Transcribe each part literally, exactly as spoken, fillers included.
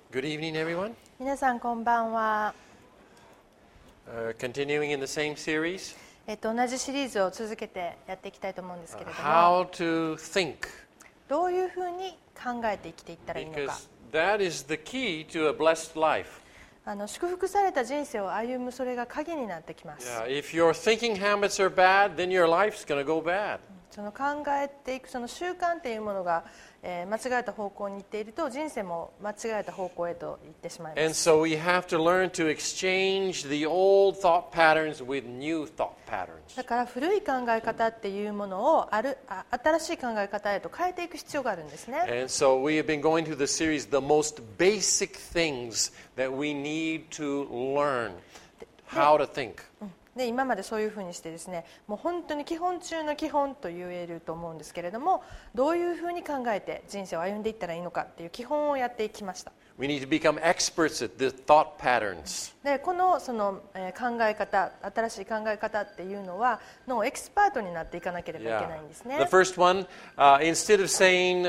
Good evening, everyone. 皆さんこんばんは。 Uh, continuing in the same series, えっと、同じシリーズを続けてやっていきたいと思うんですけれ uh, ども、 how to think, どういうふうに考えて生きていったらいいのか。 because that is the key to a blessed life. あの祝福された人生を歩む、それが鍵になってきます。 Yeah, if your thinking habits are bad, then your life's going to go bad. その考えていくその習慣というものが、えー、間違えた方向に行っていると、人生も間違えた方向へと行ってしまいま And す。 so we have to learn to exchange the old thought patterns with new thought patterns. だから古い考え方っていうものをあるあ新しい考え方へと変えていく必要があるんですね。 And so we have been going through the series, the most basic things that we need to learn how to think. で今までそういうふうにしてですね、もう本当に基本中の基本と言えると思うんですけれども、どういうふうに考えて人生を歩んでいったらいいのかっていう基本をやっていきました。 We need to become experts at the thought patterns. でこのその、えー考え方、新しい考え方っていうのはのエキスパートになっていかなければいけないんですね。 The first one, uh, instead of saying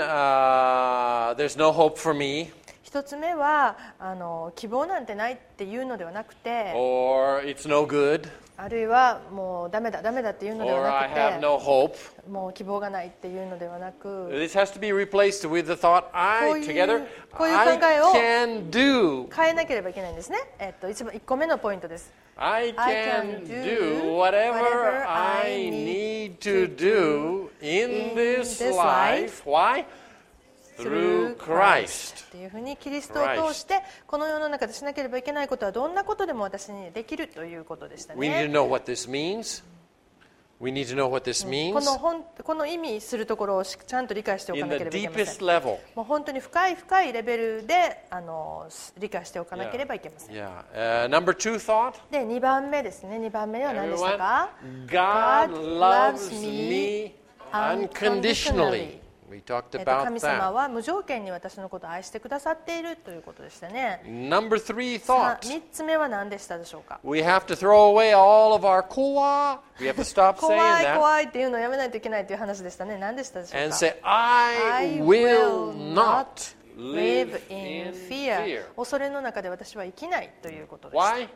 uh, there's no hope for me, 一つ目はあの希望なんてないっていうのではなくて、 or it's no good, あるいはもうダメだダメだっていうので or は I な have く no hope, て、もう希望がないっていうのではなく、 this has to be replaced with the thought, こ I, ういう- together, こういう I 考えを can do, 変えなければいけないんですね。えっと、一番いっこめのポイントです。 I I can can do do whatever whatever I I need need to to do in in this this life. Why? Through Christ. っていうふうにキリストを通してこの世の中でしなければいけないことはどんなことでも私にできるということでした We need to ね。 know what this means. We need to know what this こ means の本この意味するところをしちゃんと理解しておか in な the ければいけませ deepest ん。 level. もう本当に深い深いレベルであの理解しておかなければいけません。 Yeah. Uh, number two thought. でにばんめですね。にばんめは何でした Everyone, か？ God God loves loves me me unconditionally. We talked えっと about 神様 that. は無条件に私のことを愛してくださっているということでしたね。 Number three さあ thought. みっつめは何でしたでしょうか？ We have to throw away all of our koa. We have to stop 怖 saying い that 怖いっていうのをやめないといけないという話でしたね。何でしたでしょう and か？ say, I I will will not live live in in fear. fear. 恐れの中で私は生きないということです。 Why?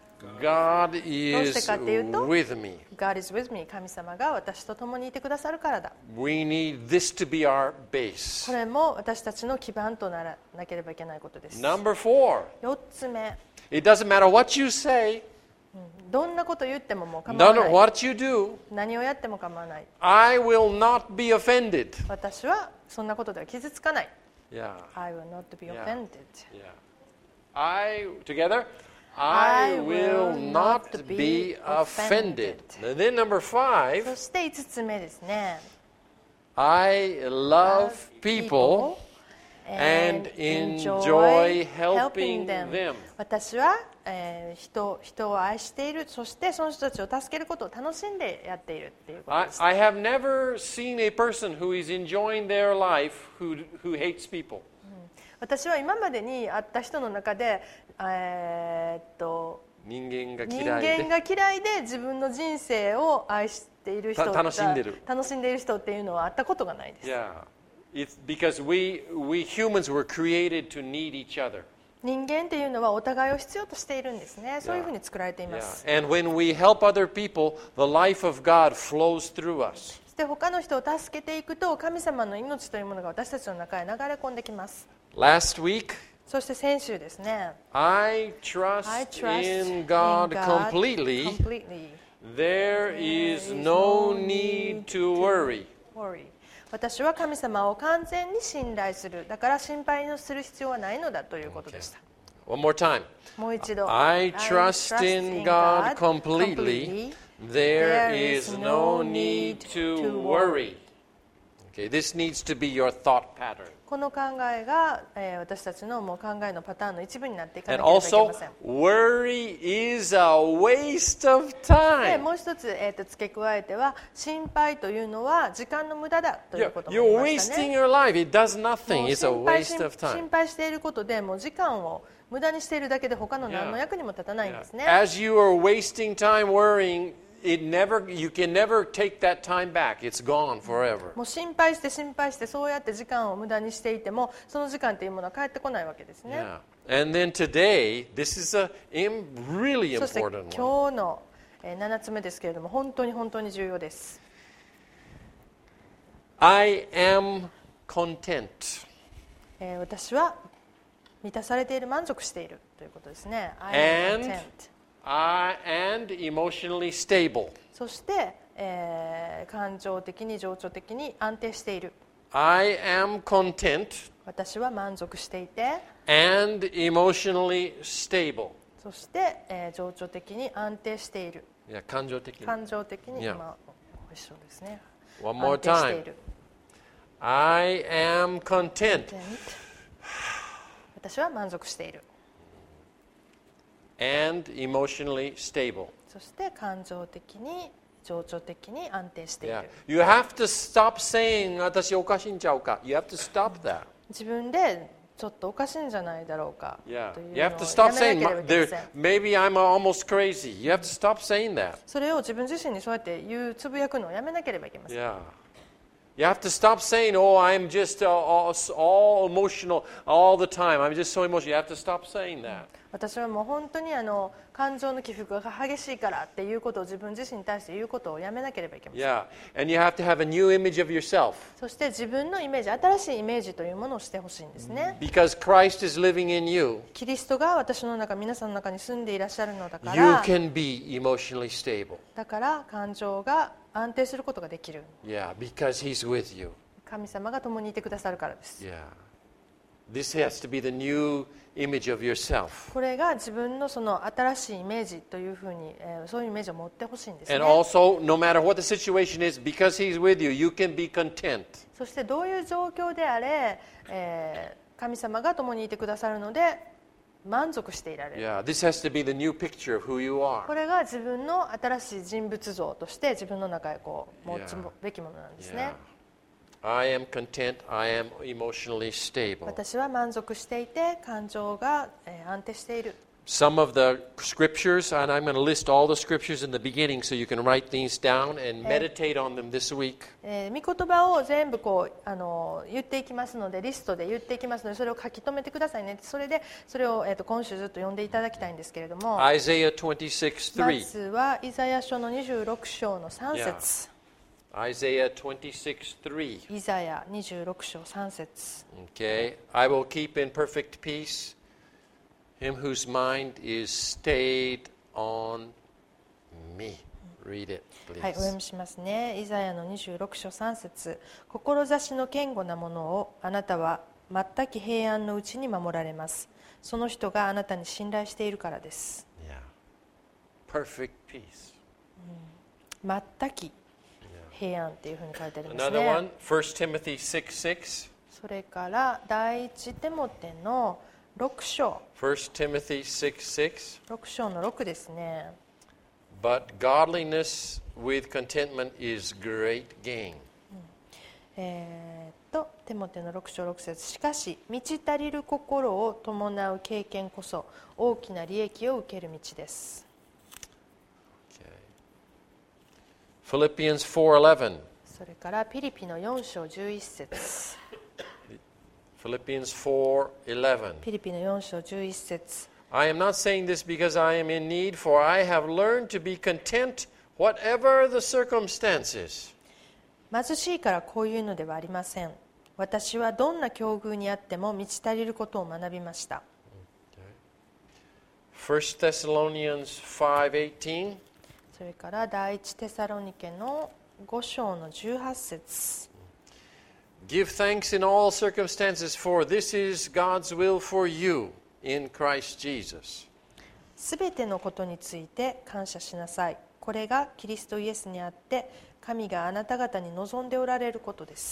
God どう is してかっていうと with me. God is with me. 神様が私と共にいてくださるからだ。 We need this to be our base. これも私たちの基盤とならなければいけないことです。 Number four. よっつめ、 It doesn't matter what you say, どんなこと言ってももう構わ none な of い。 what you do. 何をやっても構わない。 I will not be offended. 私はそんなことでは傷つかない。 Yeah. I will not be Yeah. offended. Yeah. I together I I will will not not be be offended. offended. And then number そ five, していつつめですね。 I love people and enjoy helping them. 私は、えー人人を愛している、そしてその人たちを助けることを楽しんでやっているっていうこと I, です。 I have never seen a person who is enjoying their life who, who hates people. 私は今までに会った人の中で、えーっと人間が人嫌いで間が嫌いで自分の人生を愛している人た楽しんでる楽しんでいる人っていうのは会ったことがないです。 Yeah. It's because we, we humans were created to need each other. 人間っていうのはお互いを必要としているんですね。そういうふうに作られていま Yeah. す。 And when we help other people, the life of God flows through us. そして他の人を助けていくと神様の命というものが私たちの中へ流れ込んできます。 Last week, そして先週ですね。 I trust, I trust in God, in God completely. completely. There is no need to worry. Worry. 私は神様を完全に信頼する。だから心配のする必要はないのだということでした。 One more time. もう一度。 I trust in God completely. There is no need to worry. Okay, this needs to be your thought pattern. この考えが、えー私たちのもう考えのパターンの一部になっていかな And ければいけ also, ません。 worry is a waste of で time. もう一つ、えー、と付け加えては心配というのは時間の無駄だという You're, ことも you're 言いましたね。 wasting your life. It does も nothing. う It's a 心配 waste of 心 time. 配していることでもう時間を無駄にしているだけで他の何の役にも立たないんですね。 As you are wasting time worrying, it never, you can never take that time back. It's gone forever. もう心配して心配してそうやって時間を無駄にしていてもその時間というものは返ってこないわけですね。 Yeah. And then today, this is a im- really そして important one. 今日のえーななつめですけれども本当に本当に重要です。 I am content. えー私は満たされている、満足しているということですね。I am And content. I and emotionally stable. そして、えー感情的に情緒的に安定している。 I am content 私は満足していて and emotionally stable. そして、えー情緒的に安定している。 いや、感情的に。 感情的に Yeah. 今一緒ですね。 One more 安定してい time. る。 I am content Content. 私は満足している。 and emotionally stable. そして感情的に情緒的に安定してい Yeah. る。 You have to stop saying 私おかしいんちゃうか. You have to stop that. 自分でちょっとおかしいんじゃないだろうか Yeah. という You の have を to stop やめなけ saying ればいけま there, せん。 maybe I'm almost crazy. You have to stop saying that. それを自分自身にそうやって言うつぶやくのをやめなければいけません。 Yeah. You have to stop saying, oh, I'm just uh, all, all emotional all the time. I'm just so emotional. You have to stop saying that. 私はもう本当にあの感情の起伏が激しいからっていうことを自分自身に対して言うことをやめなければいけません。 Yeah. And you have to have a new image of yourself. そして自分のイメージ、新しいイメージというものをしてほしいんですね。 Because Christ is living in you, キリストが私の中、皆さんの中に住んでいらっしゃるのだか you ら、 can be emotionally stable. だから感情が安定することができる。 Yeah, because He's with you. 神様が共にいてくださるからです。 Yeah. This has to be the new image of yourself. これが自分のその新しいイメージというふうに、えーそういうイメージを持ってほしいんですね。 And also, no matter what the situation is, because He's with you, you can be content. そしてどういう状況であれ、えー神様が共にいてくださるので満足していられる。 Yeah, this has to be the new picture of who you こ are. れが自分の新しい人物像として自分の中へこう持つ Yeah. べきものなんですね。 Yeah. I am content. I am emotionally stable. 私は満足していて感情がえー安定している。 Some of the scriptures, and I'm going to list all the scriptures in the beginning so you can write these down and meditate on them this week. えー御言葉を全部こうあの言っていきますのでリストで言っていきますのでそれを書き留めてくださいね。それでそれを、えー、と今週ずっと読んでいただきたいんですけれども、 Isaiah twenty-six ま three. ずはイザヤ書のにじゅうろく章のさん節。 Isaiah twenty-six three. イザヤにじゅうろく章さん節。 Okay. I will keep in perfect peace him whose mind is stayed on me. Read it, はい、お please. 読みしますね。イザヤのにじゅうろく章さん節。志の堅固なものをあなたは全き平安のうちに守られます。その人があなたに信頼しているからです。 Yeah. Perfect peace. 全き平安っていうふうに書いてあります Another ね。 one, First Timothy six six. それから第一テモテのろく章、 First Timothy six six. ろく章のろくですね。 But godliness with contentment is great gain. えーっとテモテのろく章ろく節。しかし満ち足りる心を伴う経験こそ大きな利益を受ける道です。 Okay. Philippians four eleven. それからピリピのよん章じゅういち節。 Philippians four eleven. ピリピのよん章じゅういち節。 I am not saying this because I am in need, for I have learned to be content whatever the circumstances. 貧しいからこういうのではありません。私はどんな境遇にあっても満ち足りることを学びました。 First Thessalonians five eighteen. それから第一テサロニケのご章のじゅうはち節。 Give thanks in all circumstances, for this is God's will for you in Christ Jesus. すべてのことについて感謝しなさい。これがキリストイエスにあって神があなた方に望んでおられることです。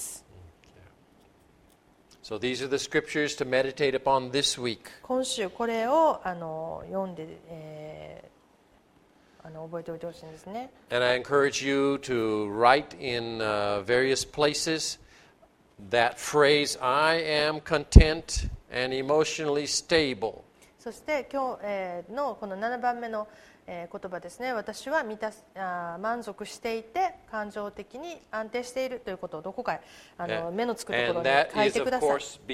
So these are the scriptures to meditate upon this week. 今週これをあの読んで、えーあの覚えておいてほしいんですね。 And I encourage you to write in uh, various places that phrase, I am content and emotionally stable. そして今日、えーのこのななばんめの、 えー、言葉ですね。私は満たすあ満足していて感情的に安定しているということをどこかあの目のつくところに書いてください。でもち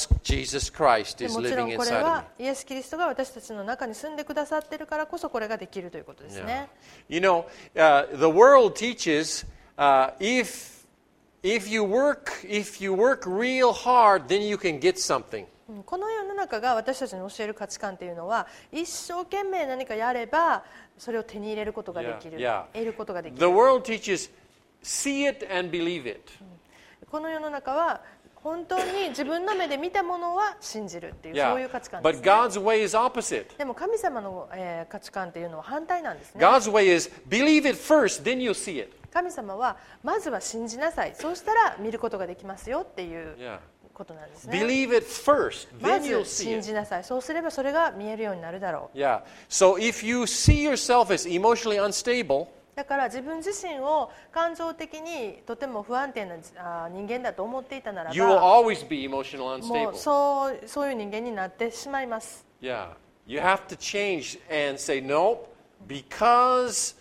ろんこれはイエス・キリストが私たちの中に住んでくださっているからこそこれができるということですね。 Yeah. You know, uh, the world teaches uh, if if you work if you work real hard, then you can get something. この世の中が私たちに教える価値観というのは一生懸命何かやればそれを手に入れることができる、 yeah, yeah. 得ることができる。 The world teaches see it and believe it. この世の中は本当に自分の目で見たものは信じるっていう、yeah. そういう価値観です、ね。 But God's way is opposite. でも神様の、えー、価値観というのは反対なんですね。 God's way is believe it first, then you'll see it. 神様はまずは信じなさい、そうしたら見ることができますよっていう。Yeah.ことなんですね。 Believe it first, then you'll see it. まず信じなさい。そうすればそれが見えるようになるだろう。 Yeah. So if you see yourself as emotionally unstable, だから自分自身を感情的にとても不安定な人間だと思っていたならば、 you will always be emotional unstable. もうそうそういう人間になってしまいます。 Yeah. You have to change and say no, because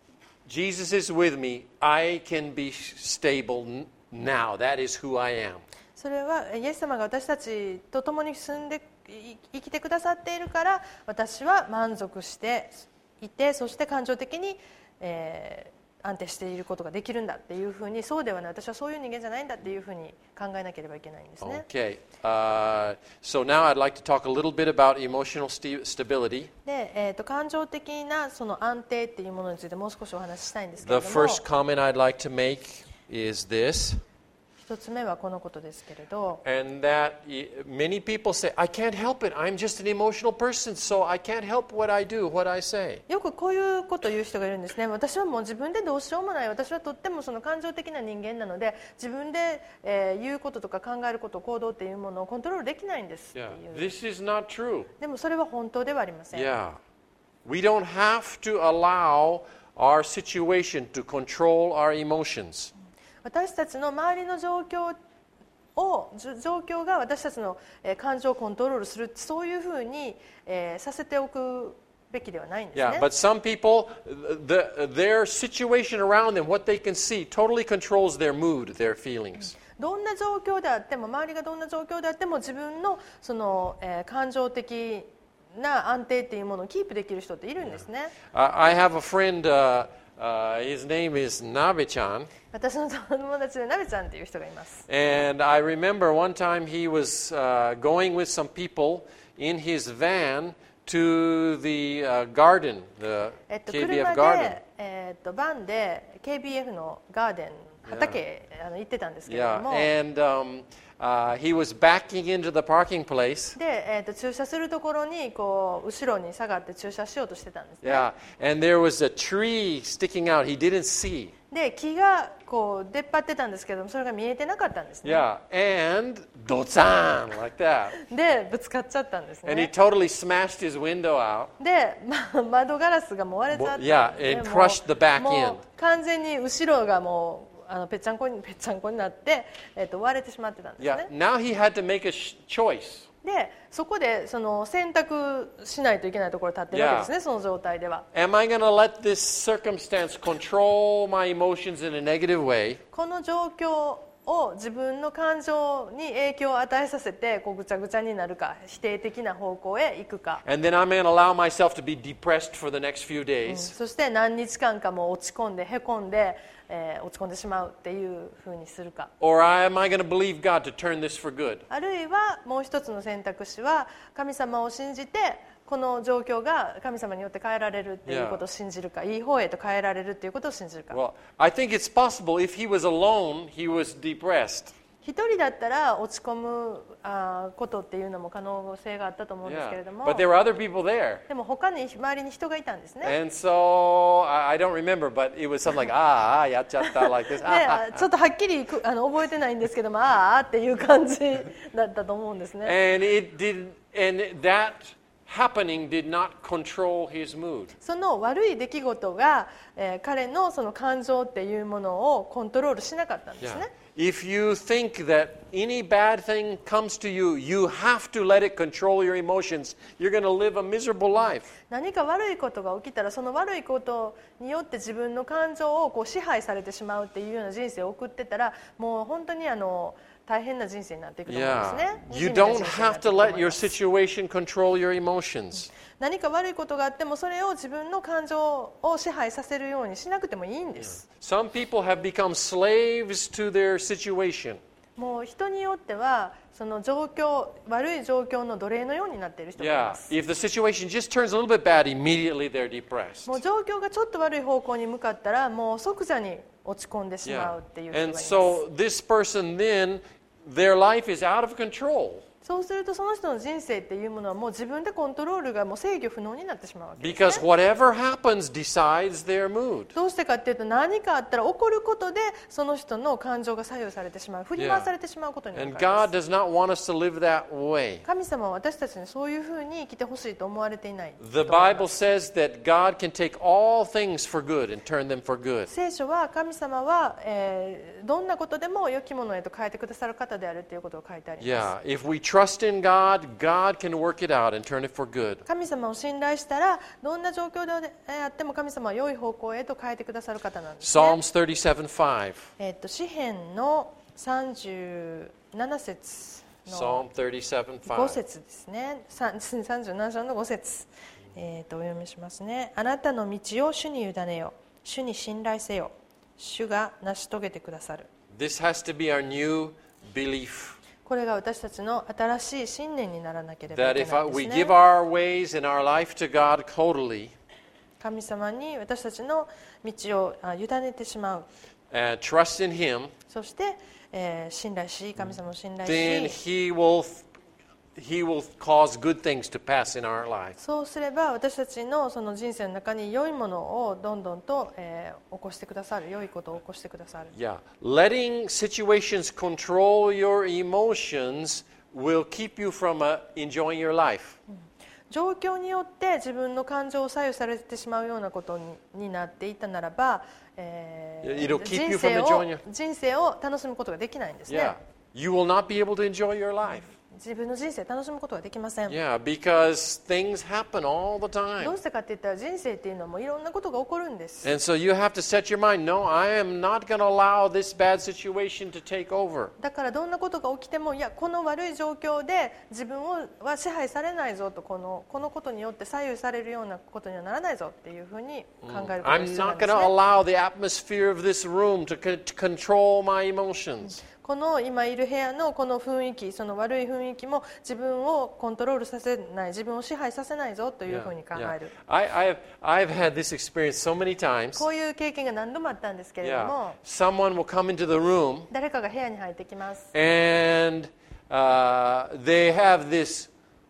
Jesus is with me, I can be stable now. That is who I am. それはイエス様が私たちと共に住んで生きてくださっているから私は満足していて、そして感情的に、えー、安定していることができるんだっていうふうに、そうではない、私はそういう人間じゃないんだっていうふうに考えなければいけないんですね。 Okay. Uh, so now I'd like to talk a little bit about emotional stability. で、えーと、感情的なその安定っていうものについてもう少しお話ししたいんですけれども。 The first comment I'd like to make is this. 一つ目はこのことですけれど、 And that many people say, I can't help it. I'm just an emotional person, so I can't help what I do, what I say. よくこういうことを言う人がいるんですね。私はもう自分でどうしようもない。私はとってもその感情的な人間なので、自分で、えー、言うこととか考えること、行動っていうものをコントロールできないんですっていう。 Yeah. This is not true. でもそれは本当ではありません。 Yeah. We don't have to allow our situation to control our emotions. 私たちの周りの状況を状況が私たちの感情をコントロールする、そういうふうに、えー、させておくべきではないんですね。 Yeah, but some people, the, their situation around them, what they can see, totally controls their mood, their feelings. どんな状況であっても、周りがどんな状況であっても、自分のその、えー、感情的な安定っていうものをキープできる人っているんですね。 Uh, I have a friend. Uh,Uh, his name is Nabe-chan. 私の友達でナベちゃんっていう人がいます。 And I remember one time he was uh, going with some people in his van to the uh, garden, the えっと、 ケービーエフ車 garden. で、えっと、バンで ケービーエフ のガーデン、畑、yeah. あの行ってたんですけれども。 Yeah. And, um, Uh, he was backing into the parking place. で、えー、と駐車するところにこう後ろに下がって駐車しようとしてたんですね。 Yeah, and there was a tree sticking out. He didn't see. で、木がこう出っ張ってたんですけども、それが見えてなかったんですね。 Yeah, and ドツァン like that. で、ぶつかっちゃったんですね。 And he totally smashed his window out. で、ま、窓ガラスがもう割れちゃって、 Yeah, and crushed the back end. もう完全に後ろがもうあのぺっちゃんこにぺっちゃんこになって、えー、と割れてしまってたんですね。 Yeah. Now he had to make a choice. で、そこでその選択しないといけないところに立ってるわけですね。Yeah. その状態では。 Am I going to let this circumstance control my emotions in a negative way? この状況を自分の感情に影響を与えさせてこうぐちゃぐちゃになるか、否定的な方向へ行くか。 And then I'm going to allow myself to be depressed for the next few days. うん、そして何日間かも落ち込んでへこんで、えー、落ち込んでしまうっていうふうにするか。 Or am I going to believe God to turn this for good? あるいはもう一つの選択肢は神様を信じてこの状況が神様によって変えられるっていうことを信じるか、いい方へと変えられるっていうことを信じるか。 Well, I think it's possible if he was alone, he was depressed. 一人だったら落ち込むあことっていうのも可能性があったと思うんですけれども、 yeah. But there were other people there. でも他に周りに人がいたんですね。 And so I don't remember, but it was something like ああやっちゃった like this. で、ちょっとはっきりあの覚えてないんですけども、ああっていう感じだったと思うんですね。 And it did, and that happening did not control his mood. その悪い出来事が、えー、彼のその感情っていうものをコントロールしなかったんですね。 Yeah. if you think that any bad thing comes to you, you have to let it control your emotions. You're going to live a miserable life. 何か悪いことが起きたらその悪いことによって自分の感情をこう支配されてしまうっていうような人生を送ってたらもう本当にあの大変な人生になっていくと思うんですね。 Yeah. You 惨めな don't 人生になっ have てい to くと思 let い your ます situation control your emotions. 何か悪いことがあってもそれを自分の感情を支配させるようにしなくてもいいんです。 Some people have become slaves to their situation. もう人によってはその状況悪い状況の奴隷のようになっている人もい Yeah. ます。 If the situation just turns a little bit bad, immediately they're depressed. もう状況がちょっと悪い方向に向かったらもう即座に落ち込んでしまうっていう人がい And ます。 so this person then, their life is out of control. そうするとその人の人生っていうものはもう自分でコントロールがもう制御不能になってしまうわけです、ね。 Because whatever happens decides their mood. どうしてかっていうと何かあったら起こることでその人の感情が左右されてしまう振り回されてしまうことになる And から God です does not want us to live that way. 神様は私たちにそういうふうに生きてほしいと思われていない。 The Bible says that God can take all things for good and turn them for good. 聖書は神様は、えー、どんなことでも良きものへと変えてくださる方であるということを書いてあります。 Yeah, if we trust in God, God can work it out and turn it for good. 神様を信頼したらどんな状況であっても神様は良い方向へと変えてくださる方なんですね。 Psalms thirty-seven five. えっと詩編のさんじゅうなな節の Psalm thirty-seven ご five. 節ですね。さんじゅうなな章のご節、えー、とお読みしますね。あなたの道を主に委ねよ。主に信頼せよ。主が成し遂げてくださる。 This has to be our new belief. これが私たちの新しい信念にならなければい That け if ない uh, ん we ですね。 give our ways and our life to God totally 神様に私たちの道をあ委ねてしまう。 and trust in Him, そして、えー信頼し、神様を信頼 then し、 He will He will cause good things to pass in our lives. そうすれば私たちのその人生の中に良いものをどんどんと、えー起こしてくださる。良いことを起こしてくださる。 Yeah, letting situations control your emotions will keep you from uh, enjoying your life. 状況によって自分の感情を左右されてしまうようなことにになっていたならば、えー It'll keep you 人生 from を enjoying your- 人生を楽しむことができないんですね。 Yeah, you will not be able to enjoy your life. 自分の人生を楽しむことができません。 Yeah, because things happen all the ど time. うしてかって言ったら人生っていうのはもういろんなことが起こるんです。 And so you have to set your mind, no, I am not going to allow this bad situation to take over. だからどんなことが起きてもいやこの悪い状況で自分をは支配されないぞとこのこのことによって左右されるようなことにはならないぞっていうふうに考えることが I'm 必要な not んで going す to ね。 allow the atmosphere of this room to, co- to control my emotions. この今いる部屋のこの雰囲気その悪い雰囲気も自分をコントロールさせない自分を支配させないぞというふうに考 Yeah, える I, I've, I've had this experience so many times. こういう経験が何度もあったんですけれど Yeah, も someone will come into the room 誰かが部屋に入ってきます。 and uh, they have this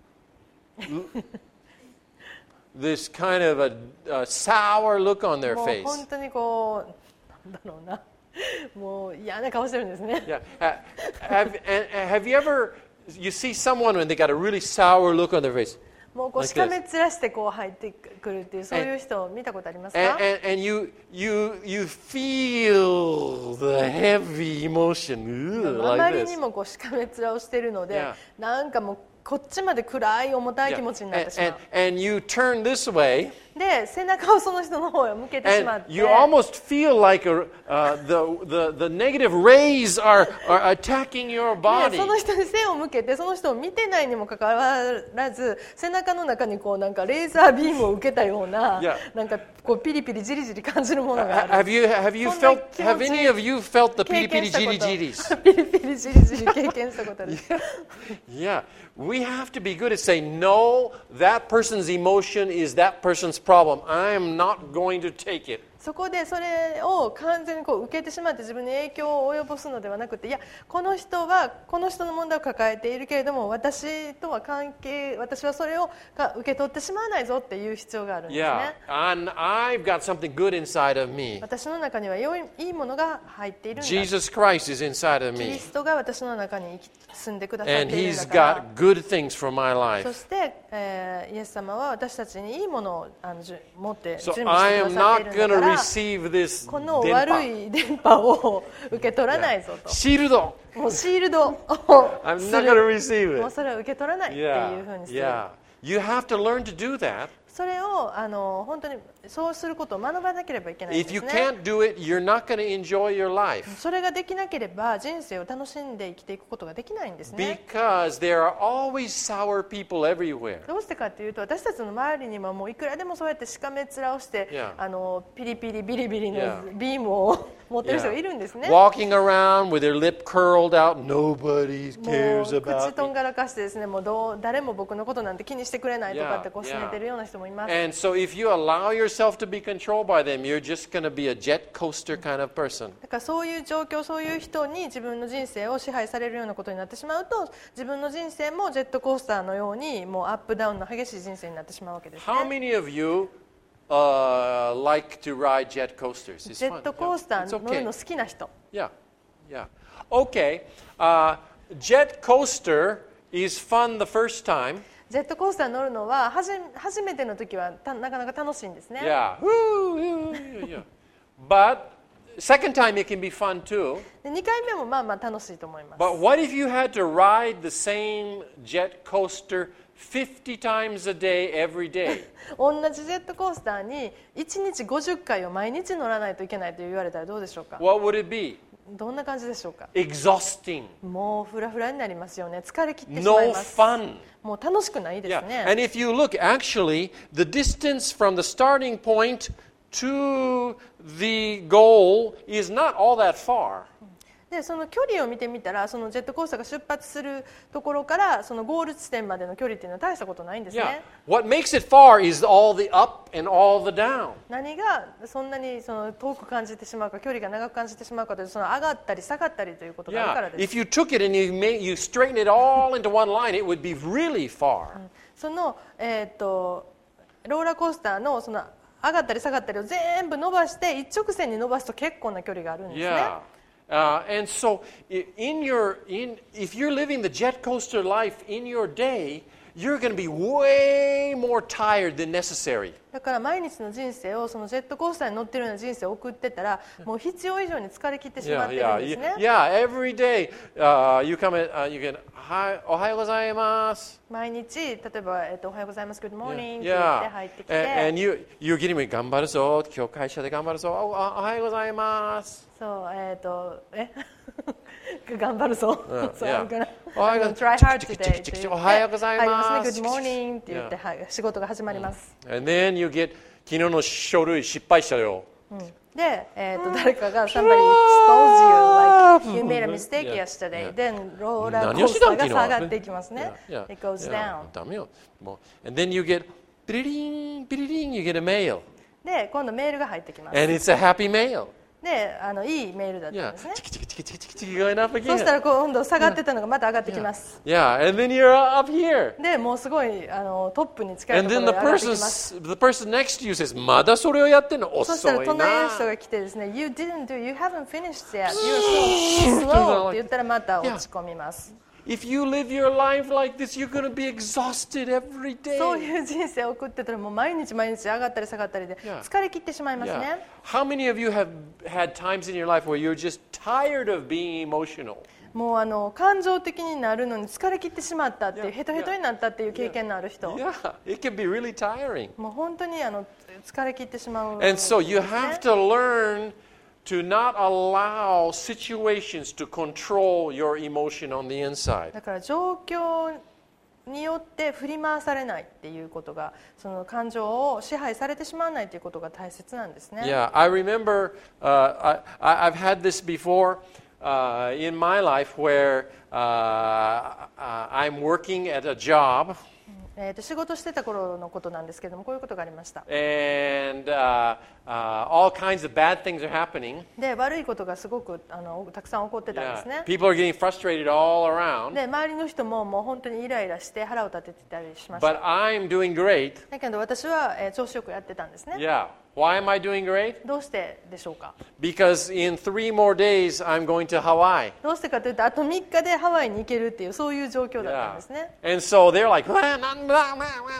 this kind of a, a sour look on their もう face. 本当にこうなんだろうなもう嫌な顔してるんですね。 Yeah. Ha- Have, and- and have you ever you see someone when they got a really sour look on their face, もうこう Like しかめっ面してこう入ってくるっていうそういう人を見たことありますか？ and, and, and you you you feel the heavy emotion ugh, あま like り this. にもこうしかめ面をしてるので、 Yeah. なんかもうこっちまで暗い重たい Yeah. 気持ちになっ And, てしまう。 and, and you turn this way, で背中をその人の方へ向けてしまっ and て you almost feel like a, uh, the, the, the negative rays are, are attacking your で body. その人に背を向けてその人を見てないにもかかわらず背中の中にこうなんかレーザービームを受けたような Yeah. なんかこうピリピリじりじり感じるものがあ Ha- る。 Have you have you そんな felt 気持ち have any of you felt the 経 piri 験 piri したこ jiri jiris? とピリピリじりじり経験したことある。 Yeah, we have to be good at saying no. That person's emotion is that person's problem. I am not going to take it. そこでそれを完全にこう受けてしまって自分に影響を及ぼすのではなくていやこの人はこの人の問題を抱えているけれども私とは関係私はそれをが受け取ってしまわないぞっていう必要があるんです Yeah, ね。 and I've got something good inside of me. 私の中には良いいいものが入っているんだ。 Jesus Christ is inside of キリ me, ストが私の中に生き住んでくださっ and ているんだ He's から got good things for my そ life. して、 えーイエス様は私たちにいいものをあのじゅ持って準 So 備し I て am くださってい not る going んだ to から、 receive this この denpa. 悪い電波を受け取らないぞと、 シールド。 もうシールドを I'm す not る going to receive もう it. それを受け取らないっていう Yeah, ふうにする。 yeah. You have to learn to do that. それをあの本当にそうすることを学ばなければいけないん If です you ね。 can't do it, you're not going to enjoy your life それができなければ人生を楽しんで生きていくことができないんですね。 because there are always sour people everywhere. どうしてかというと、私たちの周りにはもういくらでもそうやってしかめ面をして、 Yeah. あのピリピリビリビリの Yeah. ビームを持ってる人がいるんですね。 Walking around with their lip curled out, nobody も cares う口 about とん me. がらかしてですね、もうどう誰も僕のことなんて気にしてくれないとかって Yeah, こう拗ねてるような人もいます。 And so if you allow yourself to be controlled by them, you're just going to be a jet coaster kind of person. だからそういう状況、そういう人に自分の人生を支配されるようなことになってしまうと、自分の人生もジェットコースターのようにもうアップダウンの激しい人生になってしまうわけです How ね。 many of you uh, like to ride jet coasters? It's ジェ fun. ットコースタ Yeah, ー it's 乗る okay. の好きな人。 Yeah, yeah. Okay. Uh, jet coaster is fun the first time. ジェットコースターに乗るのははじ初めての時はたなかなか楽しいんですね。 Yeah. Woo, woo, yeah, yeah. But second time it can be fun too. でにかいめもまあまあ楽しいと思います。 But what if you had to ride the same jet coaster fifty times a day every day? 同じジェットコースターにいちにちごじゅっかいを毎日乗らないといけないと言われたらどうでしょうか。 What would it be? どんな感じでしょうか。 Exhausting. もうフラフラになりますよね。疲れ切ってしまい No ます。 fun. もう楽しくないです Yeah. ね。 And if you look, actually, the distance from the starting point to the goal is not all that far. でその距離を見てみたら、そのジェットコースターが出発するところからそのゴール地点までの距離っていうのは大したことないんです Yeah. ね。 What makes it far is all the up and all the down. 何がそんなにその遠く感じてしまうか、距離が長く感じてしまうかというと、その上がったり下がったりということがあるから Yeah. です。 If you took it and you made, you straighten it all into one line, it would be really far. その、えー、とローラーコースターのその上がったり下がったりを全部伸ばして一直線に伸ばすと結構な距離があるんですね。 Yeah. Uh, and so, i- in your, in, if you're living the jet coaster life in your day, you're going to be way more tired than necessary. だから毎日の人生をそのジェットコースターに乗ってるような人生を送ってたら、もう必要以上に疲れ切ってしま Yeah, ってる yeah, んですね。 yeah. Yeah, every day uh, you come in, uh, you get, hi, おはようございます. 毎日例えば、えー、とおはようございます Good morning って言って Yeah. 入ってきて、 And, and you, you're getting me, 頑張るぞ、今日会社で頑張るぞ、おおおはようございます. そうえっ、とえ頑張るぞ。 うんそう yeah. I'm gonna, おはよう I'm gonna try hard today って言っておはようございます入りますね Good morning って言って、 Yeah. はい、仕事が始まります。 And then you get, 昨日の書類失敗したよ. で、えー、と誰かが somebody exposed you like you made a mistake Yeah. yesterday Yeah. then ローラーコースターが下がっていきますね。 Yeah, yeah. It goes Yeah, down. ダメよ。もう And then you get, ピリリン、ピリリン、you get a mail. で今度メールが入ってきます。 And it's a happy mail. であのいいメールだったん Yeah. ですね。 チキチキチキチキチキ going up そうしたら again. 今度下がってたのがまた上がってきます。 Yeah, and then you're up here. でもうすごいあのトップに近い And とこ then ろ the に上がってきます。 person, the person next to you says, まだそれをやってんのそしたら遅い隣の人な。 が来てですね You didn't do, you haven't finished yet, you're so slow って言ったらまた落ち込みます。 If you live your life like this, you're going to be exhausted every day. そういう人生を送ってたらもう毎日毎日上がったり下がったりで Yeah. 疲れ切ってしまいます Yeah. ね。 How many of you have had times in your life where you're just tired of being emotional? もうあの感情的になるのに疲れ切ってしまったっていう Yeah. ヘトヘトになったっていう経験のある人、 Yeah, it can be really tiring. もう本当にあの疲れ切ってしまう、 And so you have to learn to not allow situations to control your emotion on the inside. だから状況によって振り回されないっていうことが、その感情を支配されてしまわないということが大切なんですね。 Yeah, I remember uh, I, I- I've had this before uh, in my life where uh, uh, I'm working at a job えーと仕事してた頃のことなんですけども、こういうことがありました。 and uh, uh, all kinds of bad things are happening. で悪いことがすごくあのたくさん起こってたんです Yeah. ね。 People are getting frustrated all around, で周りの人ももう本当にイライラして腹を立ててたりしました。 but I'm doing great. だけど私は、えー調子よくやってたんですね。 Yeah. Why am I doing great? どうしてでしょうか。 Because in three more days I'm going to Hawaii. どうしてかというとあとみっかでハワイに行けるっていうそういう状況だったんですね。 And so they're like, "Wah, nah, nah, nah,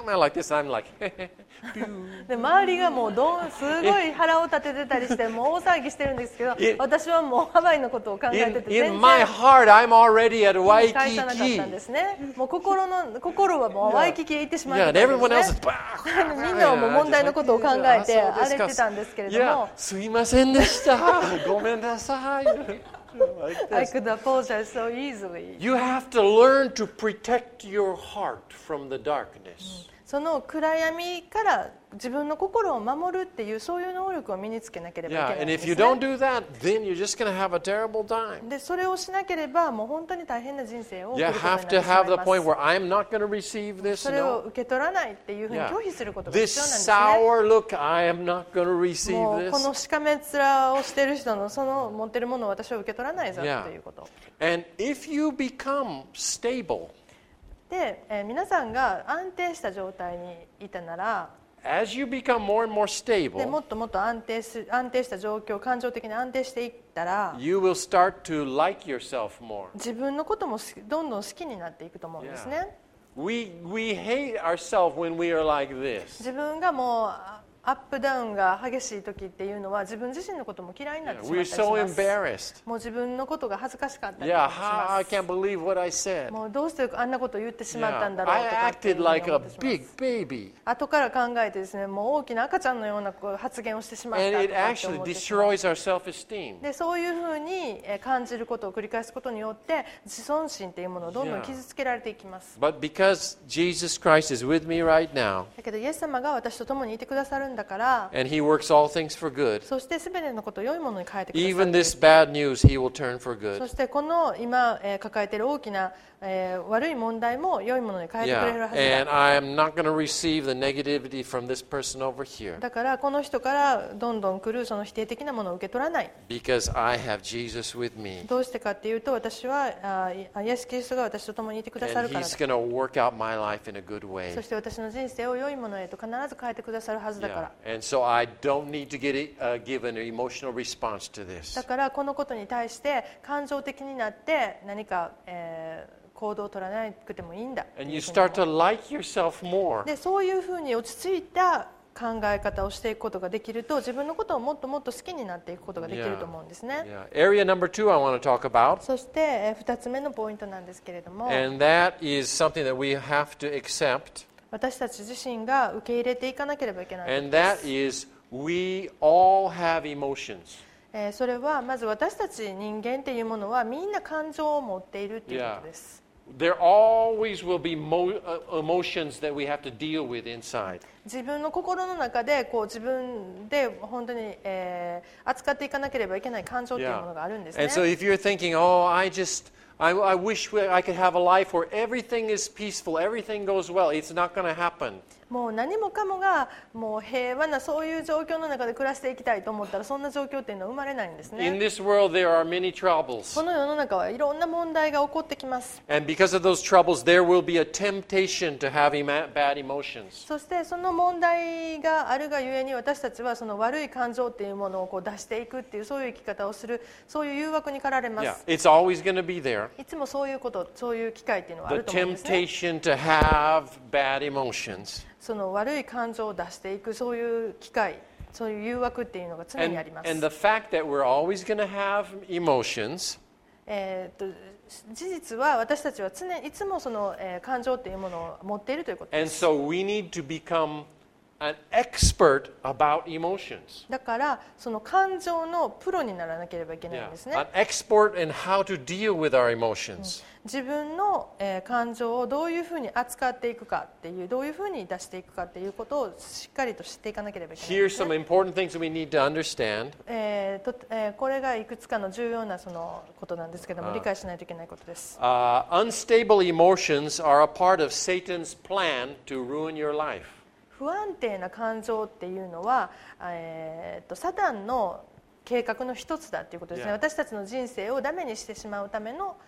I'm like this. I'm like, で周りがもうどんすごい腹を立ててたりしてもう大騒ぎしてるんですけど、私はもうハワイのことを考え in, てて全 in 然 my heart, I'm already at 返さなかったんで Waikiki. すね。もう心の心はもうワイキキへ行ってしまっ Yeah, て and たん everyone で else す is, ね。みんなはもう問題のことを考えて荒れてたんですけれど Yeah, も、 すいませんでした。ごめんなさい。Like I this. could apologize so easily. You have to learn to protect your heart from the darkness. その暗闇から自分の心を守るっていうそういう能力を身につけなければい Yeah, けないん and で if す you ね。 don't do that, then you're just going to have a terrible time. でそれをしなければもう本当に大変な人生を送 You ることになっ have て to しま have い the ま point す。 where I'm not going to receive this. それを No. 受け取らないっていうふうに Yeah. 拒否することが This 必要なんですね。 sour look, I am not going to も receive うこの this. しかめ面をしている人のその持っているものを私は受け取らないぞ Yeah. ということ。 And if you become stable, で、えー皆さんが安定した状態にいたなら、 as you become more and more でも stable, っともっと安定す安定した状況、感情的に安定していったら、 you will start to like yourself more. 自分のことも好きどんどん好きになっていくと思うんですね。 We, we hate ourselves when we are like this. 自分がもうあアップダウンが激しい時っていうのは自分自身のことも嫌いになってしま We're ったりし so ます。 embarrassed. もう自分のことが恥ずかしかったり Yeah, し how, ま I す。 can't believe what I said. もうどうしてあんなことを言ってしまったん Yeah, だろう I とかっていう acted ふうに like 思 a ってしま big す。 baby. 後から考えてですね、もう大きな赤ちゃんのようなこう発言をしてしまった And と it かって actually 思ってしまう。 destroys our self-esteem. でそういうふうにえー感じることを繰り返すことによって自尊心というものをどんどん Yeah. 傷つけられていきます。 But because Jesus Christ is with me right now, だけどイエス様が私と共にいてくださるんだから、 and He works all things for good, そして全てのことを良いものに変えてくださ even る。 this bad news He will turn for そ good. してこの今、えー抱えている大きな、えー悪い問題も良いものに変えてくれる Yeah, はずだ。 and I am not going to receive the negativity from this person over here だからこの人からどんどん来るその否定的なものを受け取らない。 because I have Jesus with me. どうしてかっていうと、私はあイエス・キリストが私と共にいてくださ And るから He's だ。 going to work out my life in a good そ way. して私の人生を良いものへと必ず変えてくださるはずだか Yeah. ら。 And so I don't need to get it, uh, give an emotional response to this. だからこのことに対して感情的になって何か、えー行動を取らなくてもいいんだっていう And ふう you に start 思う to like yourself more. でそういうふうに落ち着いた考え方をしていくことができると、自分のことをもっともっと好きになっていくことができると思うんですね。 Yeah. Area number two I want to talk about, そしてえーふたつめのポイントなんですけれども、 and that is something that we have to accept, 私たち自身が受け入れていかなければいけないこと and で that す。 is we all have emotions. えーそれはまず私たち人間っていうものはみんな感情を持っているっていうこ Yeah. とです。 There always will be mo- uh, emotions that we have to deal with inside. 自分の心の中でこう自分で本当に、えー扱っていかなければいけない感情というものがあるんですね。 And so if you're thinking, oh, I just, I, I wish we- I could have a life where everything is peaceful, everything goes well, it's not going to happen. もう何もかもがもう平和なそういう状況の中で暮らしていきたいと思ったらそんな状況っていうのは生まれないんです In ね。 this world, there are many troubles. この世の中はいろんな問題が起こってきます。 And because of those troubles, there will be a temptation to have ema- bad emotions. そしてその問題があるがゆえに私たちはその悪い感情っていうものをこう出していくっていうそういう生き方をする、そういう誘惑に駆られま Yeah, す。 it's always going to be there. いつもそういうことそういう機会っていうのはあ The ると思うんですね。 temptation to have bad emotions. その悪い感情を出していくそういう機会、そういう誘惑っていうのが常 And, にあります。 and the fact that we're always going to have emotions えー、と事実は私たちは常いつもその、えー感情というものを持っているということで And す。 so we need to become an expert about emotions. だからその感情のプロにならなければいけないん Yeah. ですね。 An expert in how to deal with our emotions. 自分の、えー感情をどういうふうに扱っていくかっていう、どういうふうに出していくかっていうことをしっかりと知っていかなければいけないんで Here's す some ね。 important things that we need to understand. えーとえーこれがいくつかの重要なそのことなんですけども、 あ理解しないといけないことです。 Uh, unstable emotions are a part of Satan's plan to ruin your life. 不安定な感情っていうのは、えー、とサタンの計画の一つだということですね。 Yeah. 私たちの人生をダメにしてしまうための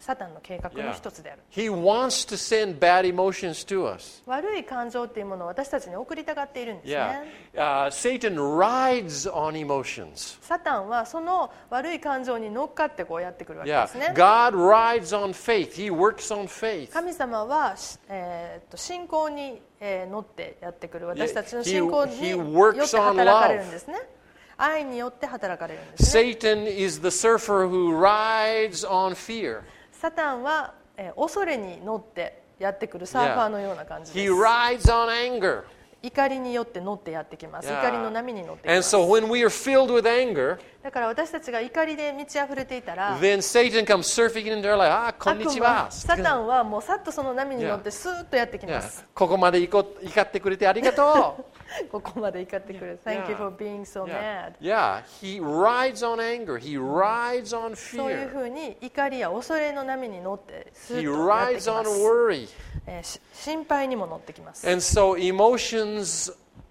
サタンの計画の一つである。 He wants to send bad emotions to us. 悪い感情っていうものを私たちに送りたがっているんです Yeah. ね。 Uh, Satan rides on emotions. サタンはその悪い感情に乗っかってこうやってくるわけ Yeah. ですね。 God rides on faith. He works on faith. 神様は、えー、と信仰に、えー乗ってやってくる。私たちの信仰に He- he よ works って on 働かれるんですね。愛によって働かれるんですね。 Satan is the surfer who rides on fear. サタンは、えー恐れに乗ってやってくるサーファーのような感じ He です。 rides on anger. 怒りによって乗ってやってきます。 Yeah. 怒りの波に乗ってき And ます。 so when we are filled with anger, だから私たちが怒りで満ち溢れていたら、 then Satan comes surfing into our life. Ah, 悪 konnichiwa. 魔サタンはもうさっとその波に乗ってスーッとやってきま Yeah. す。 ここまで怒怒ってくれてありがとう。 ここまで怒ってくれる。Thank you for being so Yeah. mad. Yeah, he rides on anger. He rides on そういう fear. ふうに怒りや恐れの波に乗ってスー He ッとやってき rides ま on す。 worry. えーし心配にも乗ってきます。 And so emotions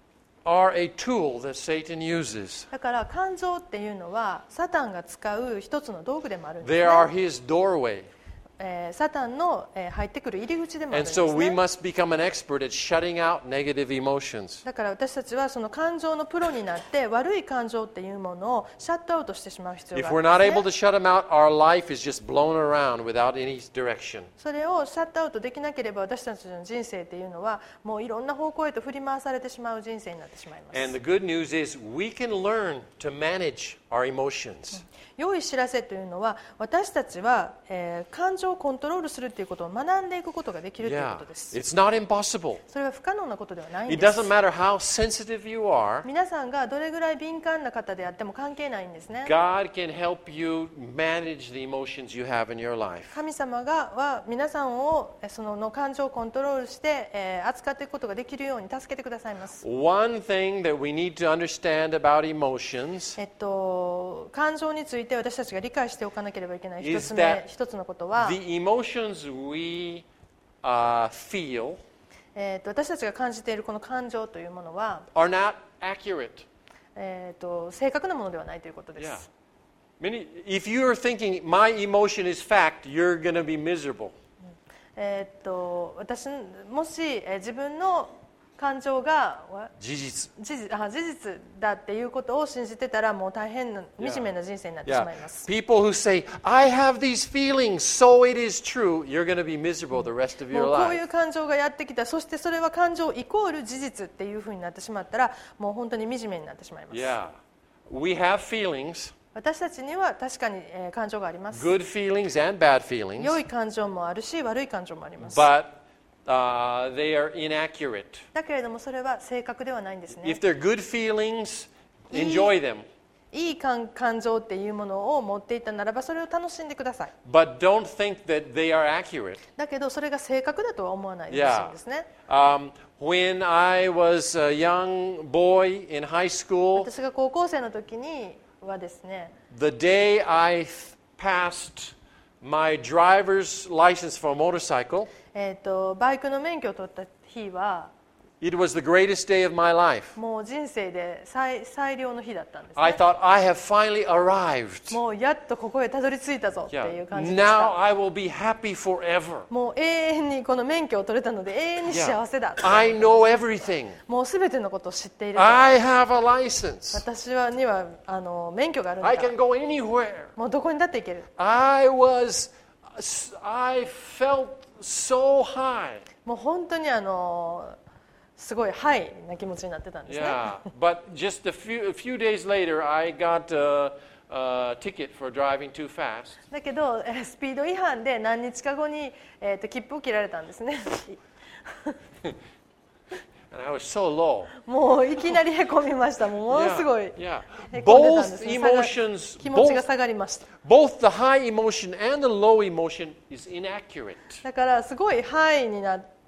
are a tool that Satan uses. だから感情っていうのはサタンが使う一つの道具でもあるんです They are ね。 his doorway. えーサタンの、えー入ってくる入り口でもあるん And です so we ね。 must become an expert at shutting out negative emotions. だから私たちはその感情のプロになって悪い感情っていうものをシャットアウトしてしまう必要 If が we're あ not るん able で to すね。 shut them out, our life is just blown around without any direction. それをシャットアウトできなければ私たちの人生っていうのはもういろんな方向へと振り回されてしまう人生になってしまいま And す。 the good news is we can learn to manage our emotions. 良い知らせというのは私たちは、えー感情をコントロールするということを学んでいくことができるというこ Yeah, とです。 it's not impossible. それは不可能なことではないん It です。 doesn't matter how sensitive you are. 皆さんがどれぐらい敏感な方であっても関係ないんですね。 God can help you manage the emotions you have in your life. 神様がは皆さんをえそのの感情をコントロールして、えー扱っていくことができるように助けてくださいます。 One thing that we need to understand about emotions えっと、感情について私たちが理解しておかなければいけない一 is つ目 that 一つのことは、 the emotions we uh, feel えっと、私たちが感じているこの感情というものは、 are not accurate. えっと、正確なものではないということで Yeah. す。 Many, if you are thinking my emotion is fact, you're going to be miserable. えっと、私もし、えー自分の感情がわ事実。 事実あ事実だっていうことを信じてたらもう大変な惨めな人生になってし Yeah. まいます。 People who say, I have these feelings, so it is true, you're going to be miserable the rest of も your うこういう life. 感情がやってきた、そしてそれは感情イコール事実っていうふうになってしまったらもう本当に惨めになってしまいます。 Yeah. We have feelings, 私たちには確かに、えー感情があります。 good feelings and bad feelings, 良い感情もあるし悪い感情もあります。 but uh, they are inaccurate. だけれどもそれは正確ではないんですね If。they're good feelings, enjoy them. いい感感情っていうものを持っていたならばそれを楽しんでください。 But don't think that they are accurate. だけどそれが正確だとは思わないでほしいんですね。 Um, when I was a young boy in high school, 私が高校生の時にはですね、 the day I th- passed my driver's license for a motorcycle, えー、とバイクの免許を取った日は it was the greatest day of my life. もう人生で 最, 最良の日だったんです I ね。 thought, I have finally arrived. もうやっとここへたどり着いたぞってい Yeah. う感じでし Now た。 I will be happy forever. もう永遠にこの免許を取れたので永遠に幸せだ。 I know everything. もうすべてのことを知っていると。 I have a license. 私はにはあの免許があるんだ I から can go anywhere. もうどこにだって行ける。 I was, I felt so high. もう本当にあのすごいハイな気持ちになってたんですね。 Yeah, but just a few, a few days later, I got a, a ticket for driving too fast. だけどえースピード違反で何日か後に、えー、と切符を切られたんですね。 And I was so low. もういきなりへこみました。もうものすごい Yeah, へ yeah. こんでたんで Both すね。下が emotions, 気持ちが both, 下がりました。 both the high emotion and the low emotion is inaccurate. だからすごいハイにな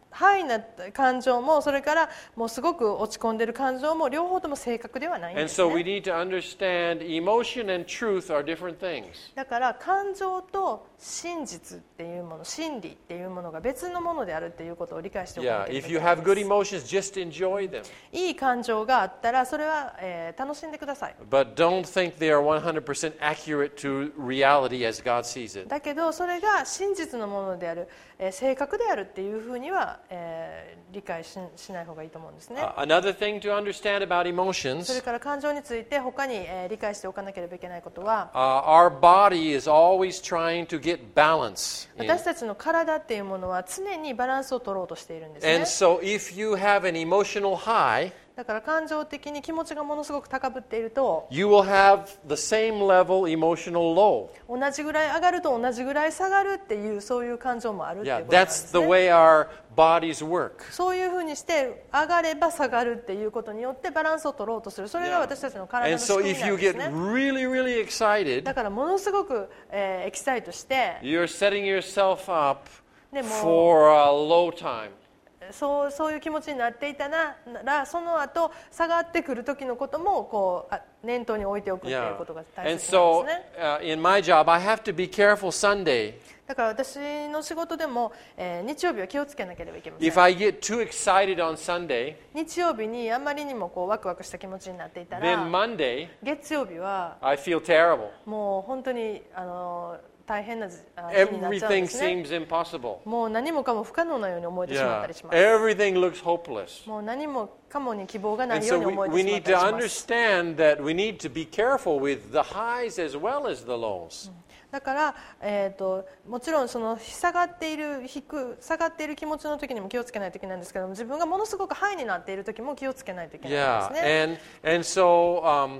ハイな感情もそれからもうすごく落ち込んでいる感情も両方とも正確ではないん And です so we ね。 need to understand emotion and truth are different things. だから感情と真実っていうもの、真理っていうものが別のものであるっていうことを理解しておかな Yeah, ければ if い you けない have で good す。 emotions, just enjoy them. いい感情があったらそれは、えー楽しんでください。 But don't think they are one hundred percent accurate to reality as God sees it. だけどそれが真実のものである、えー正確であるっていうふうには、えー理解し、しない方がいいと思うんですね。 Uh, another thing to understand about それ emotions, から感情について他に、えー理解しておかなければいけないことは、 uh, our body is always trying to get balance. in- 私たちの体っていうものは常にバランスを取ろうとしているんですね。 And so if you have an emotional high, だから感情的に気持ちがものすごく高ぶっていると、 you will have the same level emotional low. 同じぐらい上がると同じぐらい下がるっていうそういう感情もあるっていう Yeah, ことなんで that's す the ね。 way our bodies work. そういうふうにして上がれば下がるっていうことによってバランスを取ろうとする。それが Yeah. 私たちの体 And の仕 so 組み if な you んです get ね。 really, really excited, だからものすごく、えーエキサイトして you're setting yourself up でも for a low time. そう、そういう気持ちになっていたならその後下がってくる時のこともこうあ念頭に置いておくっていう Yeah. ことが And 大切なんです so ね。 uh, in my job, I have to be careful Sunday. だから私の仕事でも、えー日曜日は気をつけなければいけません。 If I get too excited on Sunday, 日曜日にあまりにもこうワクワクした気持ちになっていた then ら Monday, 月曜日は I feel terrible. もう本当にあの大変なあ日になっちゃうんで Everything すね。 seems impossible. もう何もかも不可能なように思えてしまっ Yeah. たりします。 Everything looks hopeless. もう何もかもに希望がな And いよう so に we, 思え we てしまっ need たり to します。 understand that we need to be careful with the highs as well as the lows. だから、えー、ともちろんその下がっている低く下がっている気持ちの時にも気をつけないといけないんですけども、自分がものすごくハイになっている時も気をつけないといけないん Yeah, ですね。 and and so um,